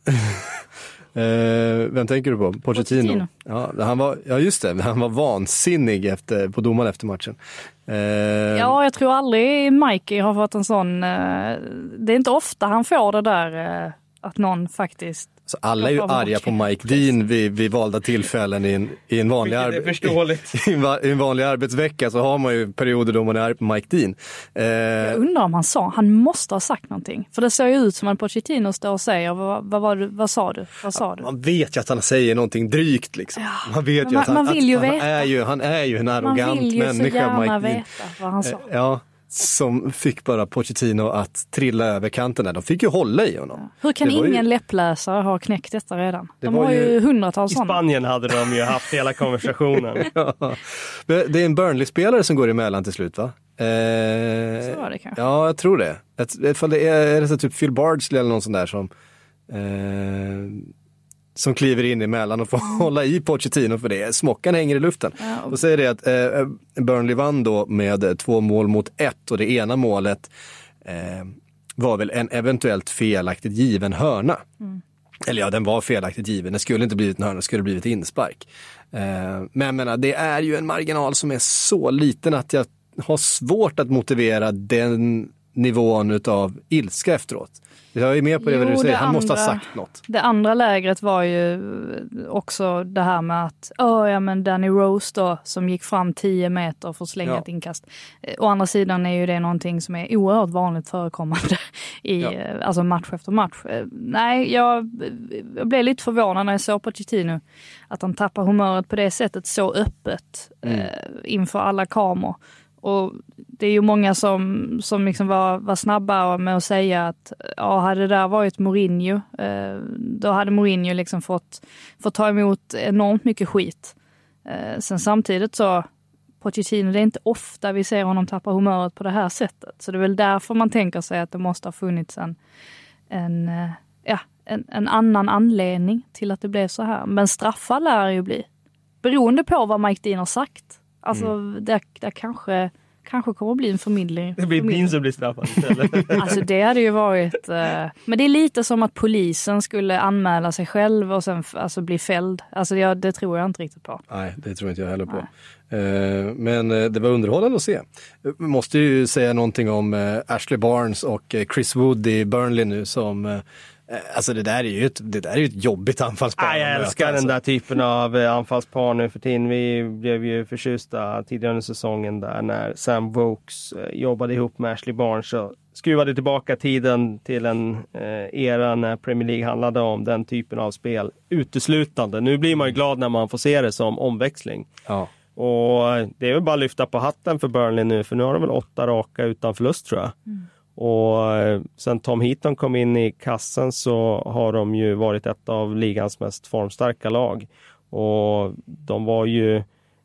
Vem tänker du på? Pochettino. Ja, just det. Han var vansinnig på domaren efter matchen. Ja, jag tror aldrig Mikey har fått en sån. Det är inte ofta han får det där att någon faktiskt... Så alla är ju arga på Mike Dean vid valda tillfällen i en vanlig i en vanlig arbetsvecka, så har man ju perioder då man är arg på Mike Dean. Jag undrar om han måste ha sagt någonting. För det ser ju ut som att Pochettino står och säger vad sa du? Man vet ju att han säger någonting drygt liksom. Ja. Man vet ju att han är ju en arrogant människa. Man vill ju så gärna veta vad han sa. Ja. Som fick bara Pochettino att trilla över kanten där. De fick ju hålla i honom. Ja. Hur kan ingen läppläsare ha knäckt detta redan? De har ju hundratals sådana. I Spanien hade de ju haft hela konversationen. Ja. Det är en Burnley-spelare som går emellan till slut, va? Så var det kanske. Ja, jag tror det. Det är det typ Phil Bardsley eller någon sån där som kliver in emellan och får hålla i Pochettino för det. Smockan hänger i luften. Ja, och säger det att Burnley vann då med 2-1 och det ena målet var väl en eventuellt felaktigt given hörna. Eller ja, den var felaktigt given. Det skulle inte blivit en hörna, det skulle blivit inspark. Men jag menar, det är ju en marginal som är så liten att jag har svårt att motivera den nivån utav ilska efteråt. Jag är med på det du säger, han måste ha sagt något. Det andra lägret var ju också det här med att men Danny Rose då, som gick fram 10 meter för att slänga ett inkast. Å andra sidan är ju det någonting som är oerhört vanligt förekommande i alltså match efter match. Nej, jag blev lite förvånad när jag såg Pochettino att han tappar humöret på det sättet så öppet inför alla kameror. Och det är ju många som liksom var snabba med att säga att hade det där varit Mourinho, då hade Mourinho liksom fått ta emot enormt mycket skit. Sen samtidigt så, Pochettino, det är inte ofta vi ser honom tappa humöret på det här sättet. Så det är väl därför man tänker sig att det måste ha funnits en annan anledning till att det blev så här. Men straffar lär ju bli. Beroende på vad Mike Dean har sagt. Alltså det kanske kommer att bli en förmidling. Det blir Dean som blir straffad istället. Alltså det hade ju varit... men det är lite som att polisen skulle anmäla sig själv och sen bli fälld. Alltså det tror jag inte riktigt på. Nej, det tror inte jag heller på. Men det var underhållande att se. Vi måste ju säga någonting om Ashley Barnes och Chris Wood i Burnley nu som... Alltså det där är ju ett jobbigt anfallspar. Jag älskar den där typen av anfallspar nu för tiden. Vi blev ju förtjusta tidigare under säsongen där när Sam Vokes jobbade ihop med Ashley Barnes och skruvade tillbaka tiden till en era när Premier League handlade om den typen av spel uteslutande. Nu blir man ju glad när man får se det som omväxling. Ja. Och det är väl bara att lyfta på hatten för Burnley nu, för nu har de väl 8 raka utan förlust tror jag. Och sen Tom Heaton kom in i kassen så har de ju varit ett av ligans mest formstarka lag. Och de var ju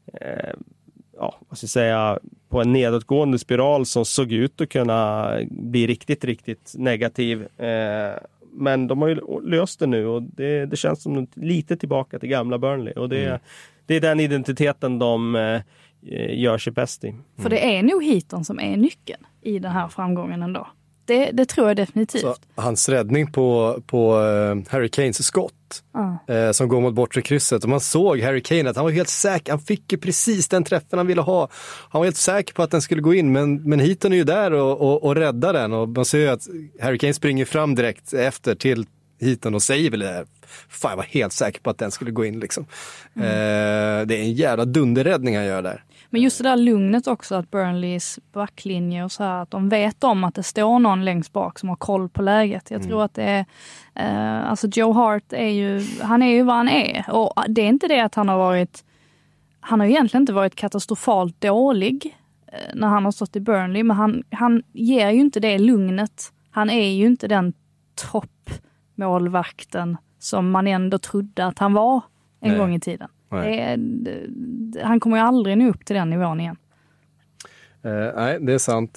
vad ska jag säga, på en nedåtgående spiral som såg ut att kunna bli riktigt, riktigt negativ. Men de har ju löst det nu och det känns som lite tillbaka till gamla Burnley. Och det är den identiteten de gör sig bäst i. För det är nog Heaton som är nyckeln i den här framgången ändå. Det tror jag definitivt. Så hans räddning på Harry Kanes skott som går mot bortre krysset. Och man såg Harry Kane att han var helt säker. Han fick ju precis den träffen han ville ha. Han var helt säker på att den skulle gå in. Men Heaton är ju där och räddar den. Och man ser ju att Harry Kane springer fram direkt efter till Heaton och säger väl det här. Fan, jag var helt säker på att den skulle gå in liksom. Det är en jävla dunderräddning han gör där. Men just det där lugnet också, att Burnleys backlinje och så här, att de vet om att det står någon längst bak som har koll på läget. Jag tror att det är, alltså Joe Hart är ju vad han är. Och det är inte det att han har egentligen inte varit katastrofalt dålig när han har stått i Burnley, men han ger ju inte det lugnet. Han är ju inte den toppmålvakten som man ändå trodde att han var en gång i tiden. Han kommer ju aldrig nå upp till den nivån igen. Nej, det är sant.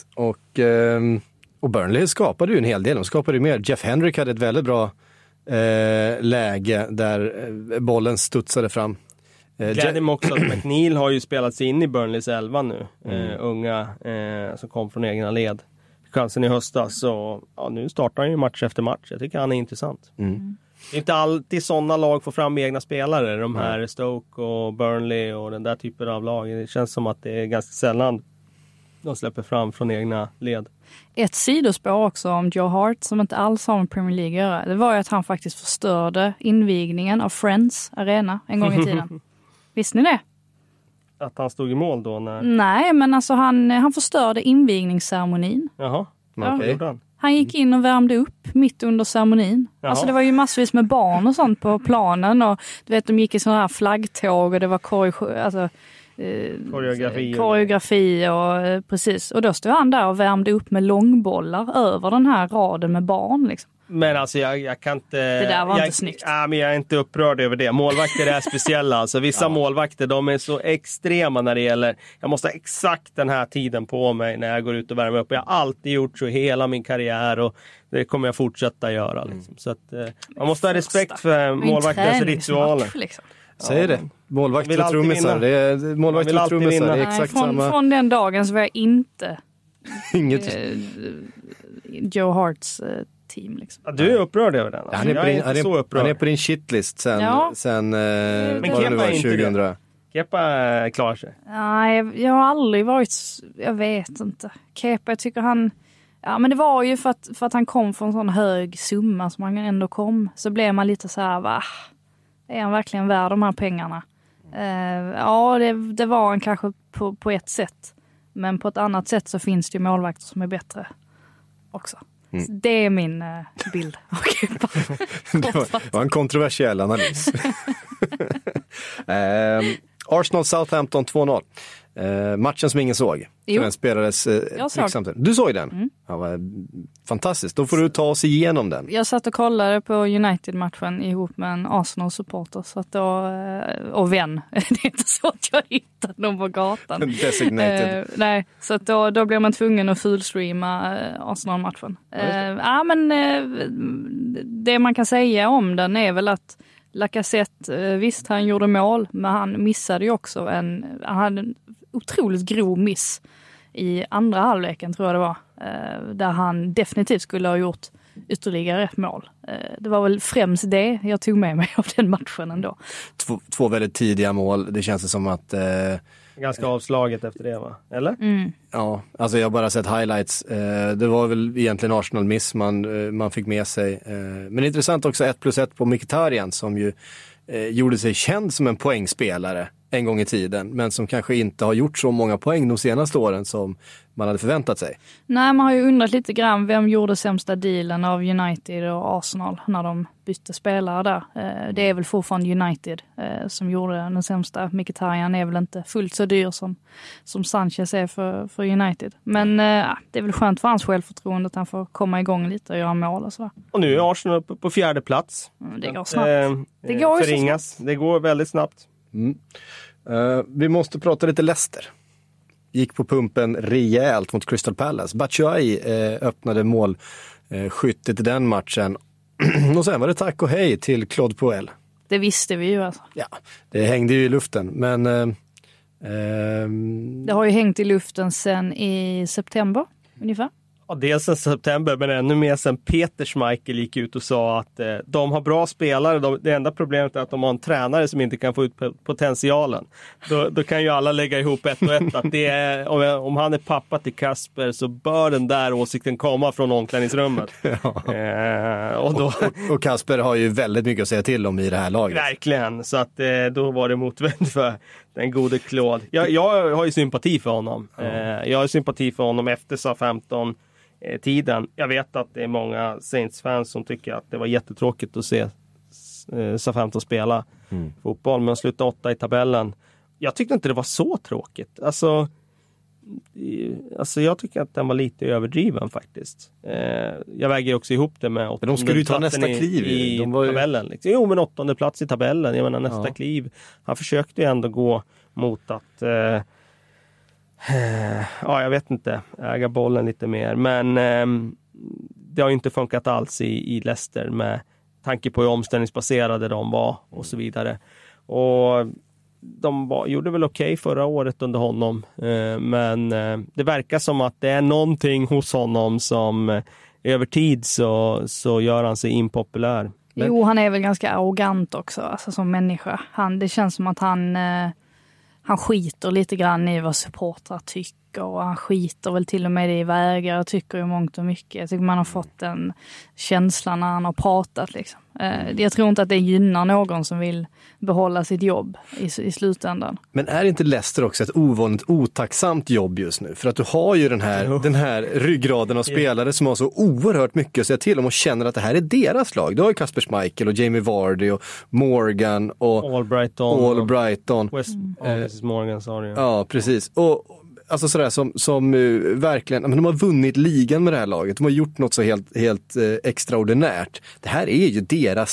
Och Burnley skapade ju en hel del. De skapade ju mer. Jeff Hendrick hade ett väldigt bra läge där bollen studsade fram. Glädjem också att McNeil har ju spelat sig in i Burnleys 11 nu. Unga som kom från egna led. Chansen i höstas. Så nu startar han ju match efter match. Jag tycker han är intressant. Det är inte alltid sådana lag får fram egna spelare. De här Stoke och Burnley och den där typen av lag. Det känns som att det är ganska sällan de släpper fram från egna led. Ett sidospår också om Joe Hart som inte alls har med Premier League att göra. Det var ju att han faktiskt förstörde invigningen av Friends Arena en gång i tiden. Visste ni det? Att han stod i mål då? När... Nej, men alltså han förstörde invigningsceremonin. Jaha, okej. Han gick in och värmde upp mitt under ceremonin. Jaha. Alltså det var ju massvis med barn och sånt på planen. Och du vet, de gick i sådana här flaggtåg och det var koreografi och precis. Och då stod han där och värmde upp med långbollar över den här raden med barn liksom. Men alltså jag kan inte... Det där var inte snyggt. Men jag är inte upprörd över det. Målvakter är speciella. Alltså, vissa målvakter, de är så extrema när det gäller... Jag måste ha exakt den här tiden på mig när jag går ut och värmer upp. Jag har alltid gjort så hela min karriär och det kommer jag fortsätta göra. Liksom. Så att, man måste ha respekt för målvaktens ritualer. Liksom. Säger det. Målvakt och trummisar. Det är målvakt och trummisar. Det är exakt samma. Från den dagen så var jag inte Inget. Joe Harts team. Liksom. Ja, du är upprörd över den. Han är på din shitlist sen men vad det nu var, 2000. Kepa klarar sig. Nej, jag har aldrig varit, jag vet inte. Kepa, jag tycker han, ja men det var ju för att han kom från en sån hög summa som han ändå kom. Så blev man lite så här, va? Är han verkligen värd de här pengarna? Ja, det var han kanske på ett sätt. Men på ett annat sätt så finns det ju målvakter som är bättre också. Det är min bild av Kepa. Det var en kontroversiell analys. Arsenal Southampton 2-0. Matchen som ingen såg. Den spelades samtidigt. Du såg den? Ja, fantastiskt. Då får du ta oss igenom den. Jag satt och kollade på United-matchen ihop med en Arsenal-supporter så att då, och vän. Det är inte så att jag hittade någon på gatan. Designated. Nej, så att då blev man tvungen att fullstreama Arsenal-matchen. Det man kan säga om den är väl att Lacazette, visst han gjorde mål, men han missade ju också han hade en otroligt grov miss i andra halvleken tror jag det var, där han definitivt skulle ha gjort ytterligare ett mål. Det var väl främst det jag tog med mig av den matchen ändå. Två väldigt tidiga mål, det känns som att ganska avslaget efter det, va? Eller? Ja, alltså jag har bara sett highlights. Det var väl egentligen Arsenal-miss man fick med sig. Men det är intressant också 1+1 på Mkhitaryan som ju gjorde sig känd som en poängspelare en gång i tiden, men som kanske inte har gjort så många poäng de senaste åren som man hade förväntat sig. Nej, man har ju undrat lite grann vem gjorde sämsta dealen av United och Arsenal när de bytte spelare där. Det är väl fortfarande United som gjorde den sämsta. Mkhitaryan är väl inte fullt så dyr som Sanchez är för United. Men det är väl skönt för hans självförtroende att han får komma igång lite och göra mål och sådär. Och nu är Arsenal på 4:e plats. Det går snabbt. Det går förringas. Det går väldigt snabbt. Vi måste prata lite Leicester. Gick på pumpen rejält mot Crystal Palace. Batshuayi öppnade målskyttet i den matchen. Och sen var det tack och hej till Claude Puel. Det visste vi ju alltså. Ja, det hängde ju i luften. Men det har ju hängt i luften sen i september ungefär. Ja, dels sen september, men ännu mer sen Peter Schmeichel gick ut och sa att de har bra spelare. Det enda problemet är att de har en tränare som inte kan få ut potentialen. Då kan ju alla lägga ihop ett och ett. Att det är, om han är pappa till Kasper så bör den där åsikten komma från omklädningsrummet. Ja. Och Kasper har ju väldigt mycket att säga till om i det här laget. Verkligen, så att då var det motvänd för den gode Claude. Jag har ju sympati för honom. Jag har sympati för honom efter Southampton tiden. Jag vet att det är många Saints-fans som tycker att det var jättetråkigt att se Southampton spela fotboll, men sluta 8 i tabellen. Jag tyckte inte det var så tråkigt. Alltså jag tycker att den var lite överdriven faktiskt. Jag väger också ihop det med 8:e de skulle ju ta nästa kliv i tabellen. Liksom. Jo, men 8:e plats i tabellen. Jag menar nästa kliv. Han försökte ju ändå gå mot att jag vet inte, äga bollen lite mer, men det har ju inte funkat alls i Leicester med tanke på hur omställningsbaserade de var och så vidare. Och de gjorde väl okej förra året under honom, men det verkar som att det är någonting hos honom som över tid så gör han sig impopulär. Jo, han är väl ganska arrogant också, alltså som människa. Det känns som att han skiter lite grann i vad supportrar tycker, och han skiter väl till och med i vad ägare tycker i mångt och mycket. Jag tycker man har fått den känslan när han har pratat liksom. Jag tror inte att det gynnar någon som vill behålla sitt jobb i slutändan. Men är inte Leicester också ett ovanligt otacksamt jobb just nu? För att du har ju den här ryggraden av spelare som har så oerhört mycket att säga till om och känner att det här är deras lag. Du har ju Kasper Schmeichel och Jamie Vardy och Morgan och Albrighton. West Morgan, sorry. Ja, precis. Och alltså sådär som verkligen, men de har vunnit ligan med det här laget. De har gjort något så helt extraordinärt. Det här är ju deras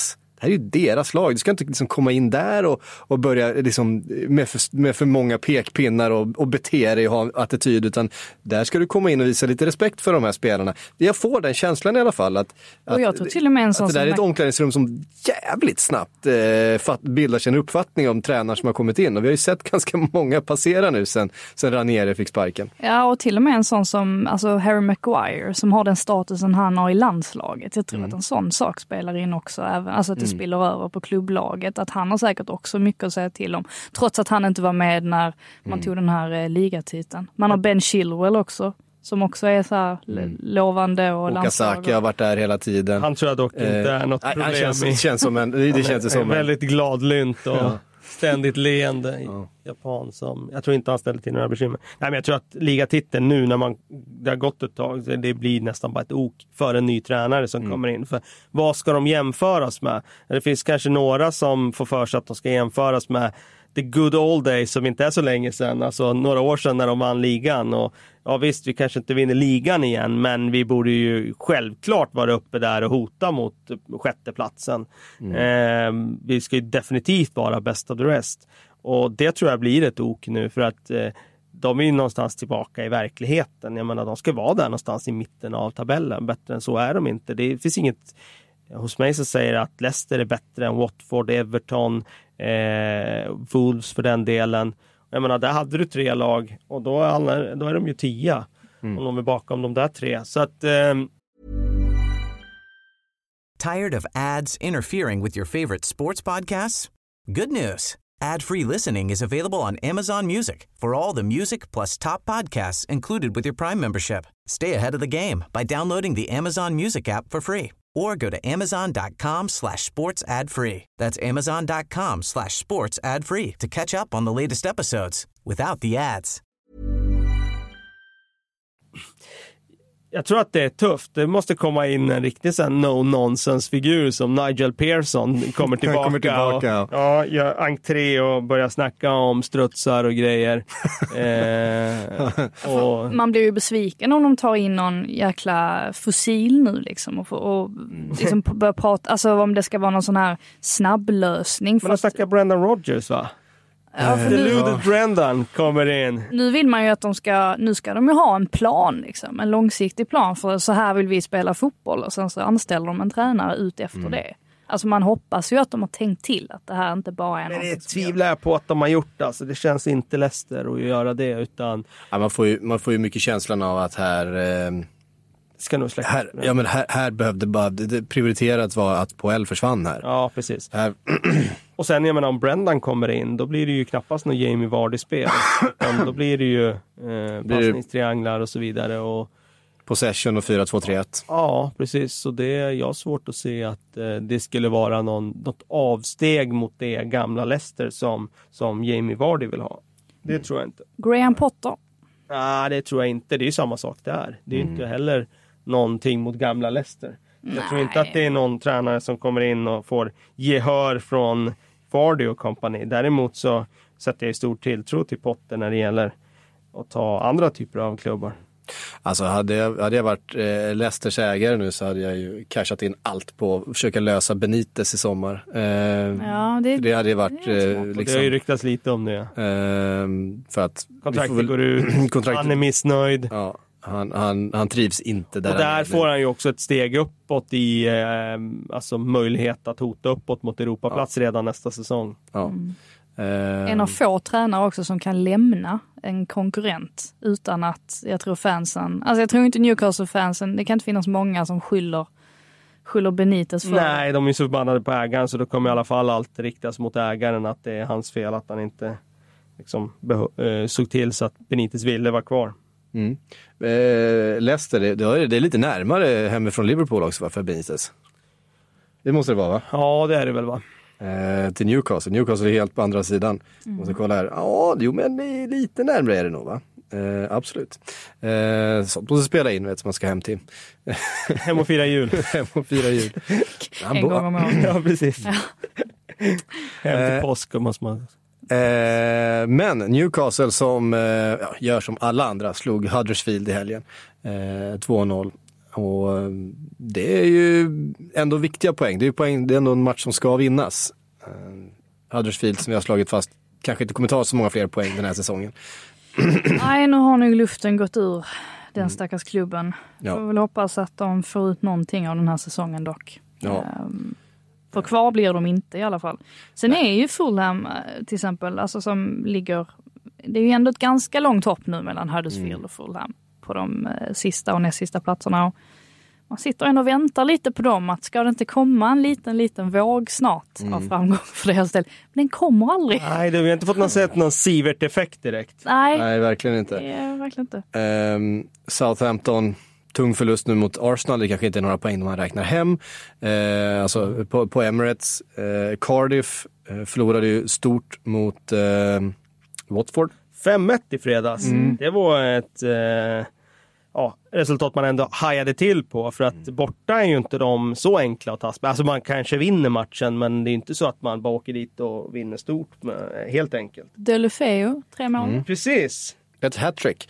här är ju deras lag. Du ska inte liksom komma in där och börja liksom med för många pekpinnar och bete dig och ha attityd, utan där ska du komma in och visa lite respekt för de här spelarna. Jag får den känslan i alla fall att jag tror till och med en sån att det där är ett omklädningsrum som jävligt snabbt bildar sig en uppfattning om tränare som har kommit in, och vi har ju sett ganska många passera nu sen Ranieri fick sparken. Ja, och till och med en sån som alltså Harry Maguire som har den statusen han har i landslaget. Jag tror att en sån sak spelar in också, även, alltså att det spiller över på klubblaget, att han har säkert också mycket att säga till om, trots att han inte var med när man tog den här ligatiteln. Man har Ben Chilwell också, som också är så här lovande och landslag. Okazaki har varit där hela tiden. Han tror jag dock inte är något problem. Det känns som en väldigt gladlynt och ständigt leende i Japan, som jag tror inte han ställer till några bekymmer. Nej, men jag tror att ligatiteln nu när det har gått ett tag, det blir nästan bara ett ok för en ny tränare som kommer in. För vad ska de jämföras med? Det finns kanske några som får för sig att de ska jämföras med the good old days, som inte är så länge sedan, alltså några år sedan när de vann ligan. Och ja visst, vi kanske inte vinner ligan igen, men vi borde ju självklart vara uppe där och hota mot sjätteplatsen. Vi ska ju definitivt vara best of the rest. Och det tror jag blir ett ok nu, för att de är ju någonstans tillbaka i verkligheten. Jag menar, de ska vara där någonstans i mitten av tabellen. Bättre än så är de inte. Det finns inget hos mig som säger att Leicester är bättre än Watford, Everton, Wolves för den delen. Jag menar, där hade du 3 lag och då är de ju 10 om de är bakom de där 3. Så att Tired of ads interfering with your favorite sports podcasts? Good news. Ad-free listening is available on Amazon Music for all the music plus top podcasts included with your Prime membership. Stay ahead of the game by downloading the Amazon Music app for free or go to amazon.com/sports ad free. That's amazon.com/sports ad free to catch up on the latest episodes without the ads. jag tror att det är tufft. Det måste komma in en riktig no-nonsense-figur som Nigel Pearson kommer tillbaka. Och gör entré och börjar snacka om strutsar och grejer. Man blir ju besviken om de tar in någon jäkla fossil nu liksom och liksom börjar prata, alltså om det ska vara någon sån här snabblösning. Men de snackar Brendan Rodgers, va? Ja, Deluded Brendan kommer in. Nu vill man ju att nu ska de ju ha en plan liksom, en långsiktig plan för så här vill vi spela fotboll, och sen så anställer de en tränare ut efter det. Alltså man hoppas ju att de har tänkt till att det här inte bara är något. Men det tvivlar jag på att de har gjort, alltså det känns inte Leicester att göra det, utan ja, man får ju mycket känslan av att här ska nog släcka. Här behövde bara det prioriterat var att Poel försvann här. Ja, precis. Här. Och sen jag menar, om Brendan kommer in, då blir det ju knappast någon Jamie Vardy-spel. Då blir det ju passningstrianglar och så vidare. Och possession och 4-2-3-1. Ja, precis. Så jag har svårt att se att det skulle vara något avsteg mot det gamla Leicester som Jamie Vardy vill ha. Det tror jag inte. Graham Potter? Nej, det tror jag inte. Det är ju samma sak där. Det är ju inte heller någonting mot gamla Leicester. Jag tror inte att det är någon tränare som kommer in och får gehör från Vardy och company. Däremot så sätter jag stor tilltro till Potter när det gäller att ta andra typer av klubbar. Alltså hade jag varit Leicesters ägare nu så hade jag ju cashat in allt på att försöka lösa Benitez i sommar. Det hade ju varit liksom, det har ju ryktats lite om det. För att kontraktet går ut, han är missnöjd. Ja, han trivs inte där. Och där får han ju också ett steg uppåt i alltså möjlighet att hota uppåt mot Europaplats redan nästa säsong. Ja. En av få tränare också som kan lämna en konkurrent utan att, jag tror fansen, alltså jag tror inte Newcastle-fansen, det kan inte finnas många som skyller Benitez för. Nej, de är så förbannade på ägaren, så då kommer i alla fall allt riktas mot ägaren, att det är hans fel att han inte liksom såg till så att Benitez ville vara kvar. Leicester, det är lite närmare hemifrån Liverpool också för Benitez. Det måste det vara, va? Ja, det är det väl, va? Till Newcastle. Newcastle är helt på andra sidan. Måste kolla här. Ja, men lite närmare är det nog, va? Absolut. Sånt måste spela in, vet man ska hem till. Hem och fira jul. Hem och fira jul. En gång om året. Ja, precis. Hem till påsk måste man. Men Newcastle som gör som alla andra, slog Huddersfield i helgen. 2-0. Och det är ju ändå viktiga poäng. Det är ändå en match som ska vinnas. Huddersfield, som vi har slagit fast, kanske inte kommer ta så många fler poäng den här säsongen. Nej, nu har nog luften gått ur den stackars klubben. Ja. Får väl hoppas att de får ut någonting av den här säsongen dock. Ja. För kvar blir de inte i alla fall. Sen är ju Fulham till exempel, alltså som ligger, det är ju ändå ett ganska långt hopp nu mellan Huddersfield och Fulham på de sista och näst sista platserna. Och man sitter ändå och väntar lite på dem, att ska det inte komma en liten våg snart av framgång för deras del. Men den kommer aldrig. Nej, vi har inte fått någon Sivert-effekt direkt. Nej, Verkligen inte. det är verkligen inte. Southampton, tung förlust nu mot Arsenal. Det kanske inte är några poäng om man räknar hem. Alltså på Emirates. Cardiff förlorade ju stort mot Watford. 5-1 i fredags. Det var ett resultat man ändå hajade till på. För att borta är ju inte de så enkla att ta. Alltså man kanske vinner matchen, men det är inte så att man bara åker dit och vinner stort. Helt enkelt. Deulofeu, 3 mål. Precis. Ett hattrick.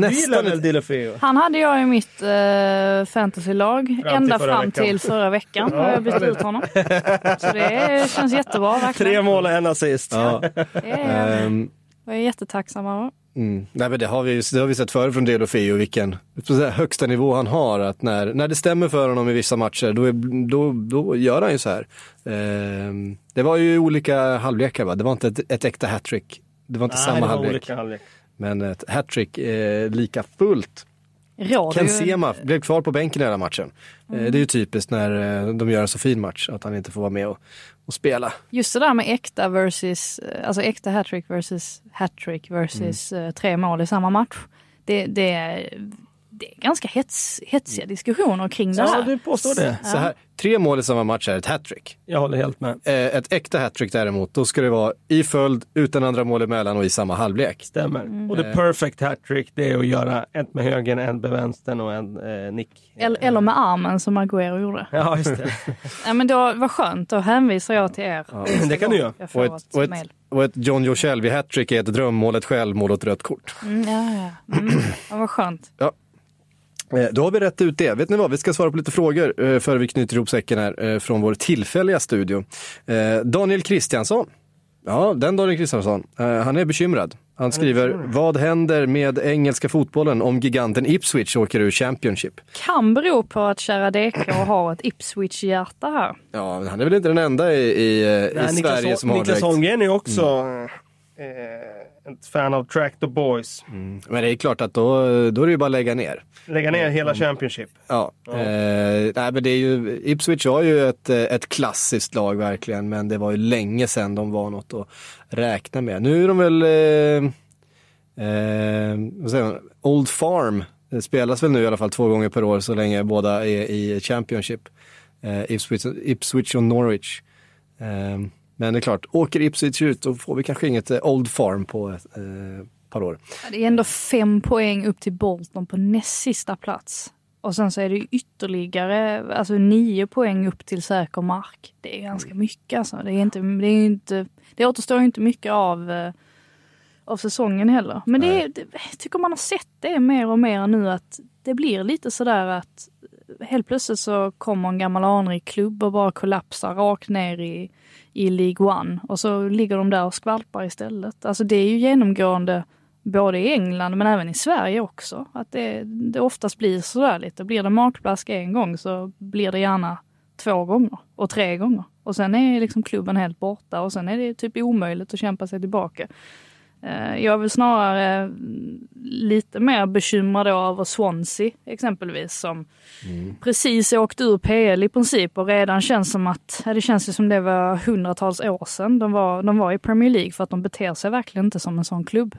Han hade jag i mitt fantasylag ända fram till förra veckan. Har jag bytt ut honom. Så det känns jättebra. Verkligen. 3 mål och 1 assist. Ja. Jag är jättetacksam över. Nej, men det har vi sett förr från Deulofeu, vilken högsta nivå han har. Att när det stämmer för honom i vissa matcher, då gör han ju så här. Det var ju olika halvlekar, va? Det var inte ett äkta hattrick. Det var inte samma halvlek. Men ett hattrick lika fullt. Ken Sema blev kvar på bänken i hela matchen. Det är ju typiskt när de gör en så fin match att han inte får vara med och spela. Just det där med äkta hattrick versus 3 mål i samma match. Det är ganska hetsiga diskussioner kring det här. Ja, du påstår det. Så här, 3 mål i samma match är ett hattrick. Jag håller helt med. Ett äkta hattrick däremot, då ska det vara i följd, utan andra mål emellan och i samma halvlek. Stämmer. Och det perfect hattrick, det är att göra ett med högen, en med vänstern och en nick. Eller med armen som Aguero gjorde. Ja, just det. Ja, men då var skönt, då hänvisar jag till er. Ja. Det kan du göra. Och ett John Joe Shelby hattrick är ett drömmål, ett självmål och ett rött kort. Det var skönt. Ja. Då har vi rätt ut det. Vet ni vad? Vi ska svara på lite frågor före vi knyter ihop säcken här från vår tillfälliga studio. Daniel Kristiansson. Ja, den Daniel Kristiansson. Han är bekymrad. Han skriver, vad händer med engelska fotbollen om giganten Ipswich åker ur Championship? Kan bero på att kära DK har ett Ipswich-hjärta här. Ja, han är väl inte den enda i Sverige som har Niklas Holmgren är också ett fan av Tractor Boys. Men det är klart att då är det ju bara att lägga ner. Lägga ner hela Championship. Ja. Nej, men det är ju, Ipswich har ju ett klassiskt lag verkligen, men det var ju länge sedan de var något att räkna med. Nu är de väl vad säger man? Old Farm. Det spelas väl nu i alla fall 2 gånger per år så länge båda är i Championship. Ipswich och Norwich. Men det är klart, åker Ipswich ut då får vi kanske inget Old Farm på ett par år. Det är ändå 5 poäng upp till Bolton på näst sista plats. Och sen så är det ytterligare 9 poäng upp till säker mark. Det är ganska mycket alltså. Det återstår inte mycket av säsongen heller. Men jag tycker man har sett det mer och mer nu, att det blir lite sådär att helt plötsligt så kommer en gammal anrik klubb och bara kollapsar rakt ner i League 1 och så ligger de där och skvalpar istället. Alltså det är ju genomgående både i England men även i Sverige också. Att det oftast blir sådär lite. Blir det magplask en gång så blir det gärna 2 gånger och 3 gånger. Och sen är liksom klubben helt borta och sen är det typ omöjligt att kämpa sig tillbaka. Jag är väl snarare lite mer bekymrad över Swansea exempelvis, som precis åkt ur PL i princip och redan känns som att det känns som det var hundratals år sedan de var i Premier League, för att de beter sig verkligen inte som en sån klubb.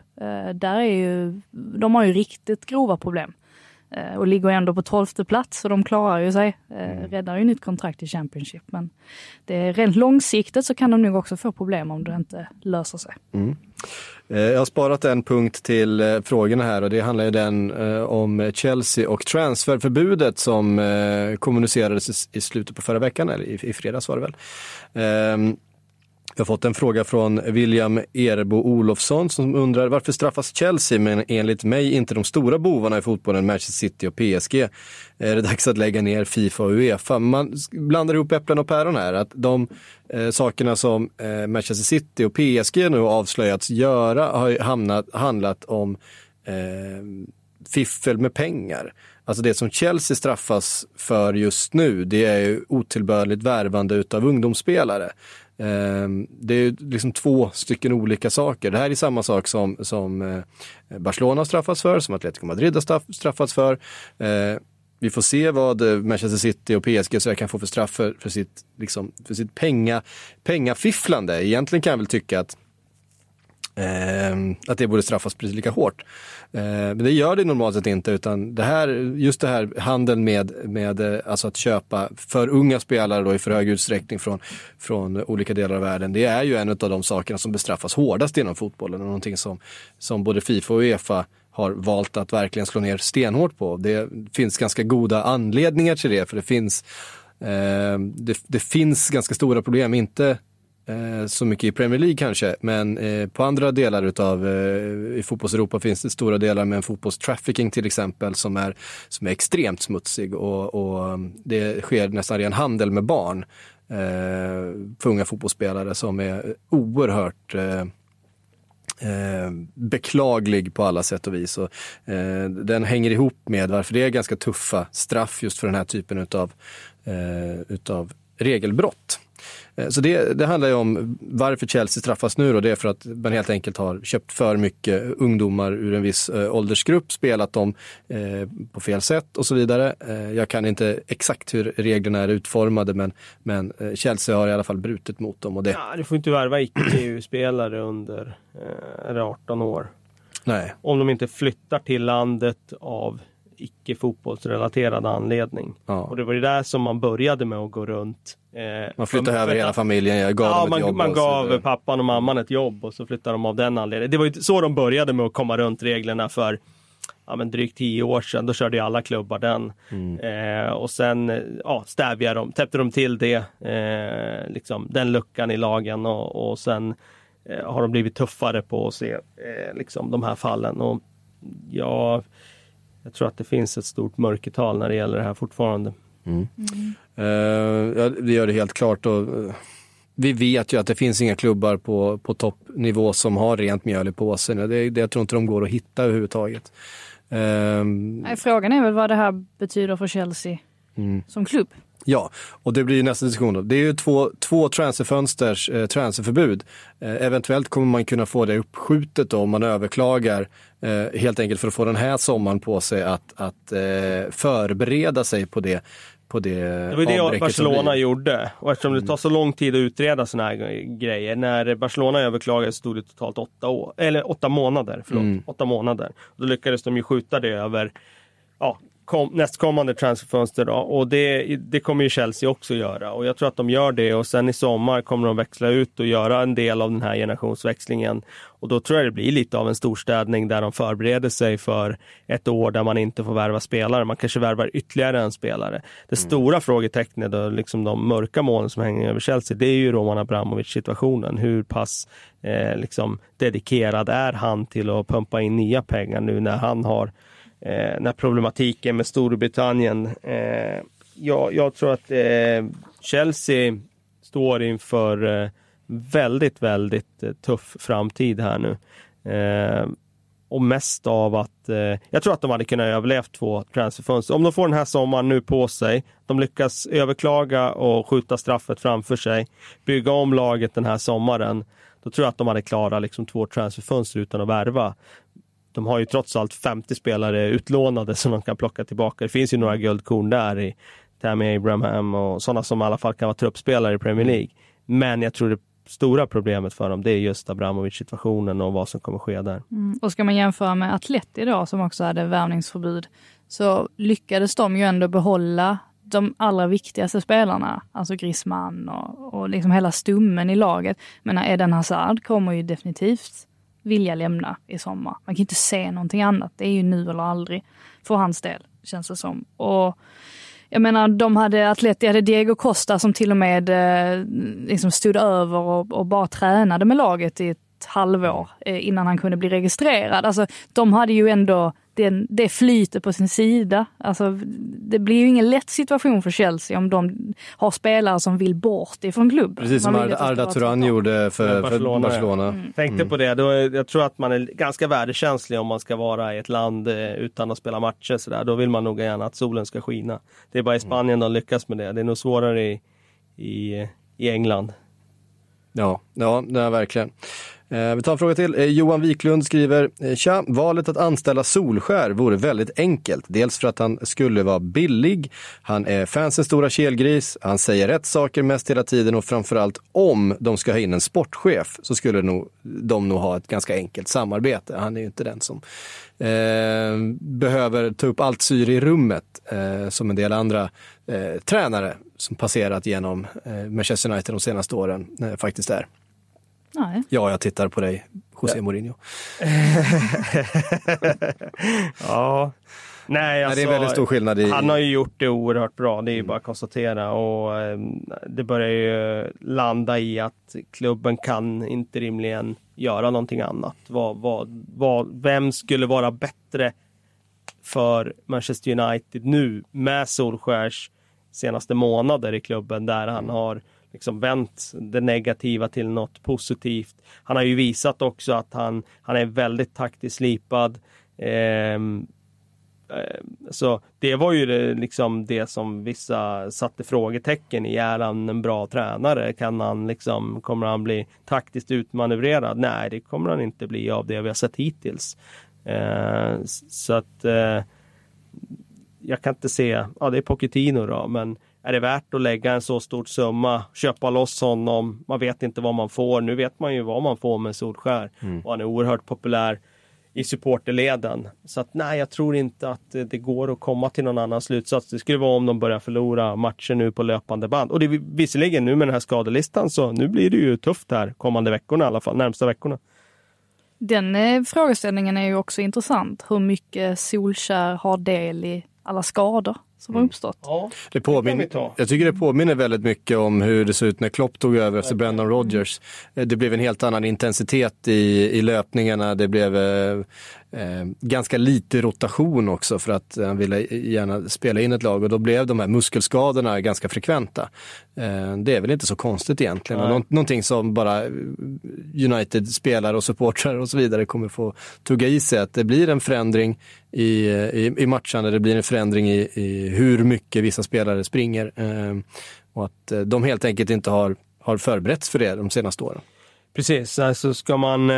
De har ju riktigt grova problem och ligger ändå på 12:e plats, så de klarar ju sig. Räddar ju nytt kontrakt i Championship, men det är rent långsiktigt så kan de nog också få problem om det inte löser sig. Jag har sparat en punkt till frågorna här, och det handlar ju om Chelsea och transferförbudet som kommunicerades i slutet på förra veckan, eller i fredags var det väl. Jag har fått en fråga från William Erbo Olofsson som undrar varför straffas Chelsea men enligt mig inte de stora bovarna i fotbollen, Manchester City och PSG. Är det dags att lägga ner FIFA och UEFA? Man blandar ihop äpplen och päron här. Att de sakerna som Manchester City och PSG nu har avslöjats göra har handlat om fiffel med pengar. Alltså det som Chelsea straffas för just nu, det är ju otillbörligt värvande utav ungdomsspelare. Det är liksom 2 stycken olika saker. Det här är samma sak som Barcelona straffas för, som Atletico Madrid har straffats för. Vi får se vad Manchester City och PSG så kan få för straff för sitt pengafifflande. Egentligen kan jag väl tycka att det borde straffas precis lika hårt. Men det gör det normalt sett inte, utan det här handeln med alltså att köpa för unga spelare då i för hög utsträckning från olika delar av världen, det är ju en av de sakerna som bestraffas hårdast inom fotbollen och någonting som både FIFA och UEFA har valt att verkligen slå ner stenhårt på. Det finns ganska goda anledningar till det, för det finns ganska stora problem, inte så mycket i Premier League kanske, men på andra delar i fotbolls-Europa finns det stora delar med en fotbollstrafficking till exempel som är extremt smutsig och det sker nästan ren handel med barn för unga fotbollsspelare som är oerhört beklaglig på alla sätt och vis. Och, den hänger ihop med varför det är ganska tuffa straff just för den här typen utav regelbrott. Så det handlar ju om varför Chelsea straffas nu då. Det är för att man helt enkelt har köpt för mycket ungdomar ur en viss åldersgrupp, spelat dem på fel sätt och så vidare. Jag kan inte exakt hur reglerna är utformade, men Chelsea har i alla fall brutit mot dem. Och det... Ja, du får inte värva icke-EU-spelare under 18 år. Nej. Om de inte flyttar till landet av icke-fotbollsrelaterad anledning. Ja. Och det var ju där som man började med att gå runt. Man flyttade över hela familjen. Man gav pappan och mamman ett jobb och så flyttade de av den anledningen. Det var ju så de började med att komma runt reglerna för drygt 10 år sedan. Då körde ju alla klubbar den. Och sen täppte de till det. Den luckan i lagen och sen har de blivit tuffare på att se de här fallen. Och jag tror att det finns ett stort mörkertal när det gäller det här fortfarande. Det gör det helt klart. Och vi vet ju att det finns inga klubbar på toppnivå som har rent mjöl i påsen. Jag tror inte de går att hitta överhuvudtaget. Frågan är väl vad det här betyder för Chelsea som klubb. Ja, och det blir nästa diskussion då. Det är ju två transferfönsters transferförbud. Eventuellt kommer man kunna få det uppskjutet då, om man överklagar helt enkelt för att få den här sommaren på sig att förbereda sig på det. Det var det Barcelona gjorde. Och eftersom det tar så lång tid att utreda såna här grejer. När Barcelona överklagade stod det totalt 8 månader. 8 månader. Då lyckades de ju skjuta det över nästkommande transferfönster då. Och det kommer ju Chelsea också göra. Och jag tror att de gör det. Och sen i sommar kommer de växla ut och göra en del av den här generationsväxlingen. Och då tror jag det blir lite av en storstädning där de förbereder sig för ett år där man inte får värva spelare. Man kanske värvar ytterligare en spelare. Det stora frågetecknet och de mörka molnen som hänger över Chelsea, det är ju Roman Abramovich-situationen. Hur pass dedikerad är han till att pumpa in nya pengar nu när han har när problematiken med Storbritannien. Jag tror att Chelsea står inför väldigt, väldigt tuff framtid här nu. Och mest av att jag tror att de hade kunnat överleva 2 transferfönster. Om de får den här sommaren nu på sig, de lyckas överklaga och skjuta straffet framför sig, bygga om laget den här sommaren, då tror jag att de hade klarat 2 transferfönster utan att värva. De har ju trots allt 50 spelare utlånade som de kan plocka tillbaka. Det finns ju några guldkorn där i Tammy Abraham och sådana som i alla fall kan vara truppspelare i Premier League. Men jag tror det stora problemet för dem, det är just Abramovich-situationen och vad som kommer ske där. Och ska man jämföra med Atleti då, som också hade värvningsförbud, så lyckades de ju ändå behålla de allra viktigaste spelarna, alltså Griezmann och hela stummen i laget. Men Eden Hazard kommer ju definitivt vilja lämna i sommar. Man kan inte se någonting annat. Det är ju nu eller aldrig för hans del, känns det som. Och Jag menar, de hade Diego Costa som till och med liksom stod över och bara tränade med laget i ett halvår innan han kunde bli registrerad. Alltså, de hade ju ändå det flyter på sin sida. Alltså, det blir ju ingen lätt situation för Chelsea om de har spelare som vill bort ifrån klubben. Precis som Arda Turan gjorde för Barcelona. Tänkte på det. Jag tror att man är ganska värdekänslig om man ska vara i ett land utan att spela matcher. Så där. Då vill man nog gärna att solen ska skina. Det är bara i Spanien de lyckas med det. Det är nog svårare i England. Ja, verkligen. Vi tar en fråga till. Johan Wiklund skriver: Tja, valet att anställa Solskär vore väldigt enkelt. Dels för att han skulle vara billig. Han är fansens stora kelgris. Han säger rätt saker mest hela tiden, och framförallt om de ska ha in en sportchef så skulle de nog ha ett ganska enkelt samarbete. Han är ju inte den som behöver ta upp allt syre i rummet som en del andra tränare som passerat genom Manchester United de senaste åren faktiskt är. Nej. Ja, jag tittar på dig, José Mourinho. Ja. Nej, alltså, det är en väldigt stor skillnad han har ju gjort det oerhört bra, det är ju bara att konstatera. Och det börjar ju landa i att klubben kan inte rimligen göra någonting annat. Vem skulle vara bättre för Manchester United nu med Solskärs senaste månader i klubben, där han har liksom vänt det negativa till något positivt. Han har ju visat också att han är väldigt taktiskt slipad. Så det var ju det som vissa satte frågetecken i. Är han en bra tränare? Kommer han bli taktiskt utmanövrerad? Nej, det kommer han inte bli av det vi har sett hittills. Så att jag kan inte se, det är Pochettino då, men är det värt att lägga en så stor summa, köpa loss honom? Man vet inte vad man får. Nu vet man ju vad man får med Solskär. Och han är oerhört populär i supporterleden. Så att nej, jag tror inte att det går att komma till någon annan slutsats. Det skulle vara om de börjar förlora matcher nu på löpande band. Och det är visserligen nu med den här skadelistan, så nu blir det ju tufft här kommande veckorna i alla fall, närmsta veckorna. Den frågeställningen är ju också intressant. Hur mycket Solskär har del i alla skador som har uppstått. Ja, jag tycker det påminner väldigt mycket om hur det såg ut när Klopp tog över efter Brendan Rodgers. Det blev en helt annan intensitet i löpningarna. Det blev ganska lite rotation också, för att han ville gärna spela in ett lag, och då blev de här muskelskadorna ganska frekventa. Det är väl inte så konstigt egentligen. Och någonting som bara United-spelare och supportrar och så vidare kommer få tugga i sig, att det blir en förändring i matchen, det blir en förändring i hur mycket vissa spelare springer, och att de helt enkelt inte har förberetts för det de senaste åren. Precis, alltså ska man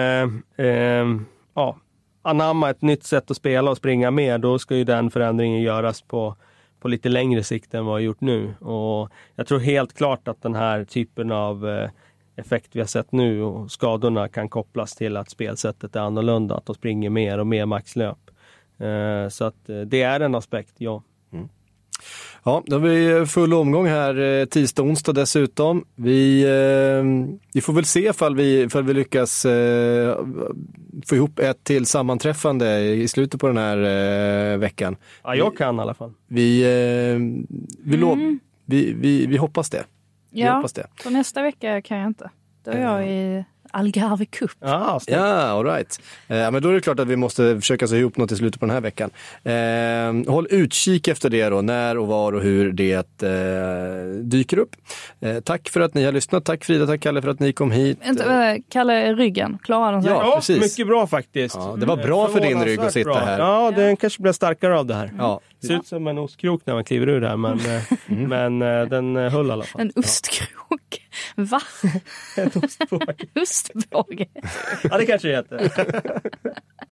anamma ett nytt sätt att spela och springa mer, då ska ju den förändringen göras på lite längre sikt än vad jag gjort nu. Och jag tror helt klart att den här typen av effekt vi har sett nu och skadorna kan kopplas till att spelsättet är annorlunda, att de springer mer och mer maxlöp. Så att det är en aspekt, ja. Ja, då har vi full omgång här tisdag, onsdag dessutom. Vi får väl se ifall vi lyckas få ihop ett till sammanträffande i slutet på den här veckan. Ja, jag kan i alla fall. Vi hoppas det. Ja, hoppas det. Så nästa vecka kan jag inte. Då är jag i Algarve Cup. Ja, all right. Men då är det klart att vi måste försöka se ihop något i slutet på den här veckan. Håll utkik efter det då, när och var och hur det dyker upp. Tack för att ni har lyssnat. Tack Frida, tack Kalle för att ni kom hit. Kalle, ryggen, klarar den sig? Ja, precis. Mycket bra faktiskt. Ja, det var bra för din rygg att sitta bra här. Ja, den kanske blir starkare av det här. Ja. Det ser ut som en ostkrok när man kliver ur där, men den höll i alla fall. En ostkrok? Va? En ostbåge. Ostbåge? Ja, det kanske det heter.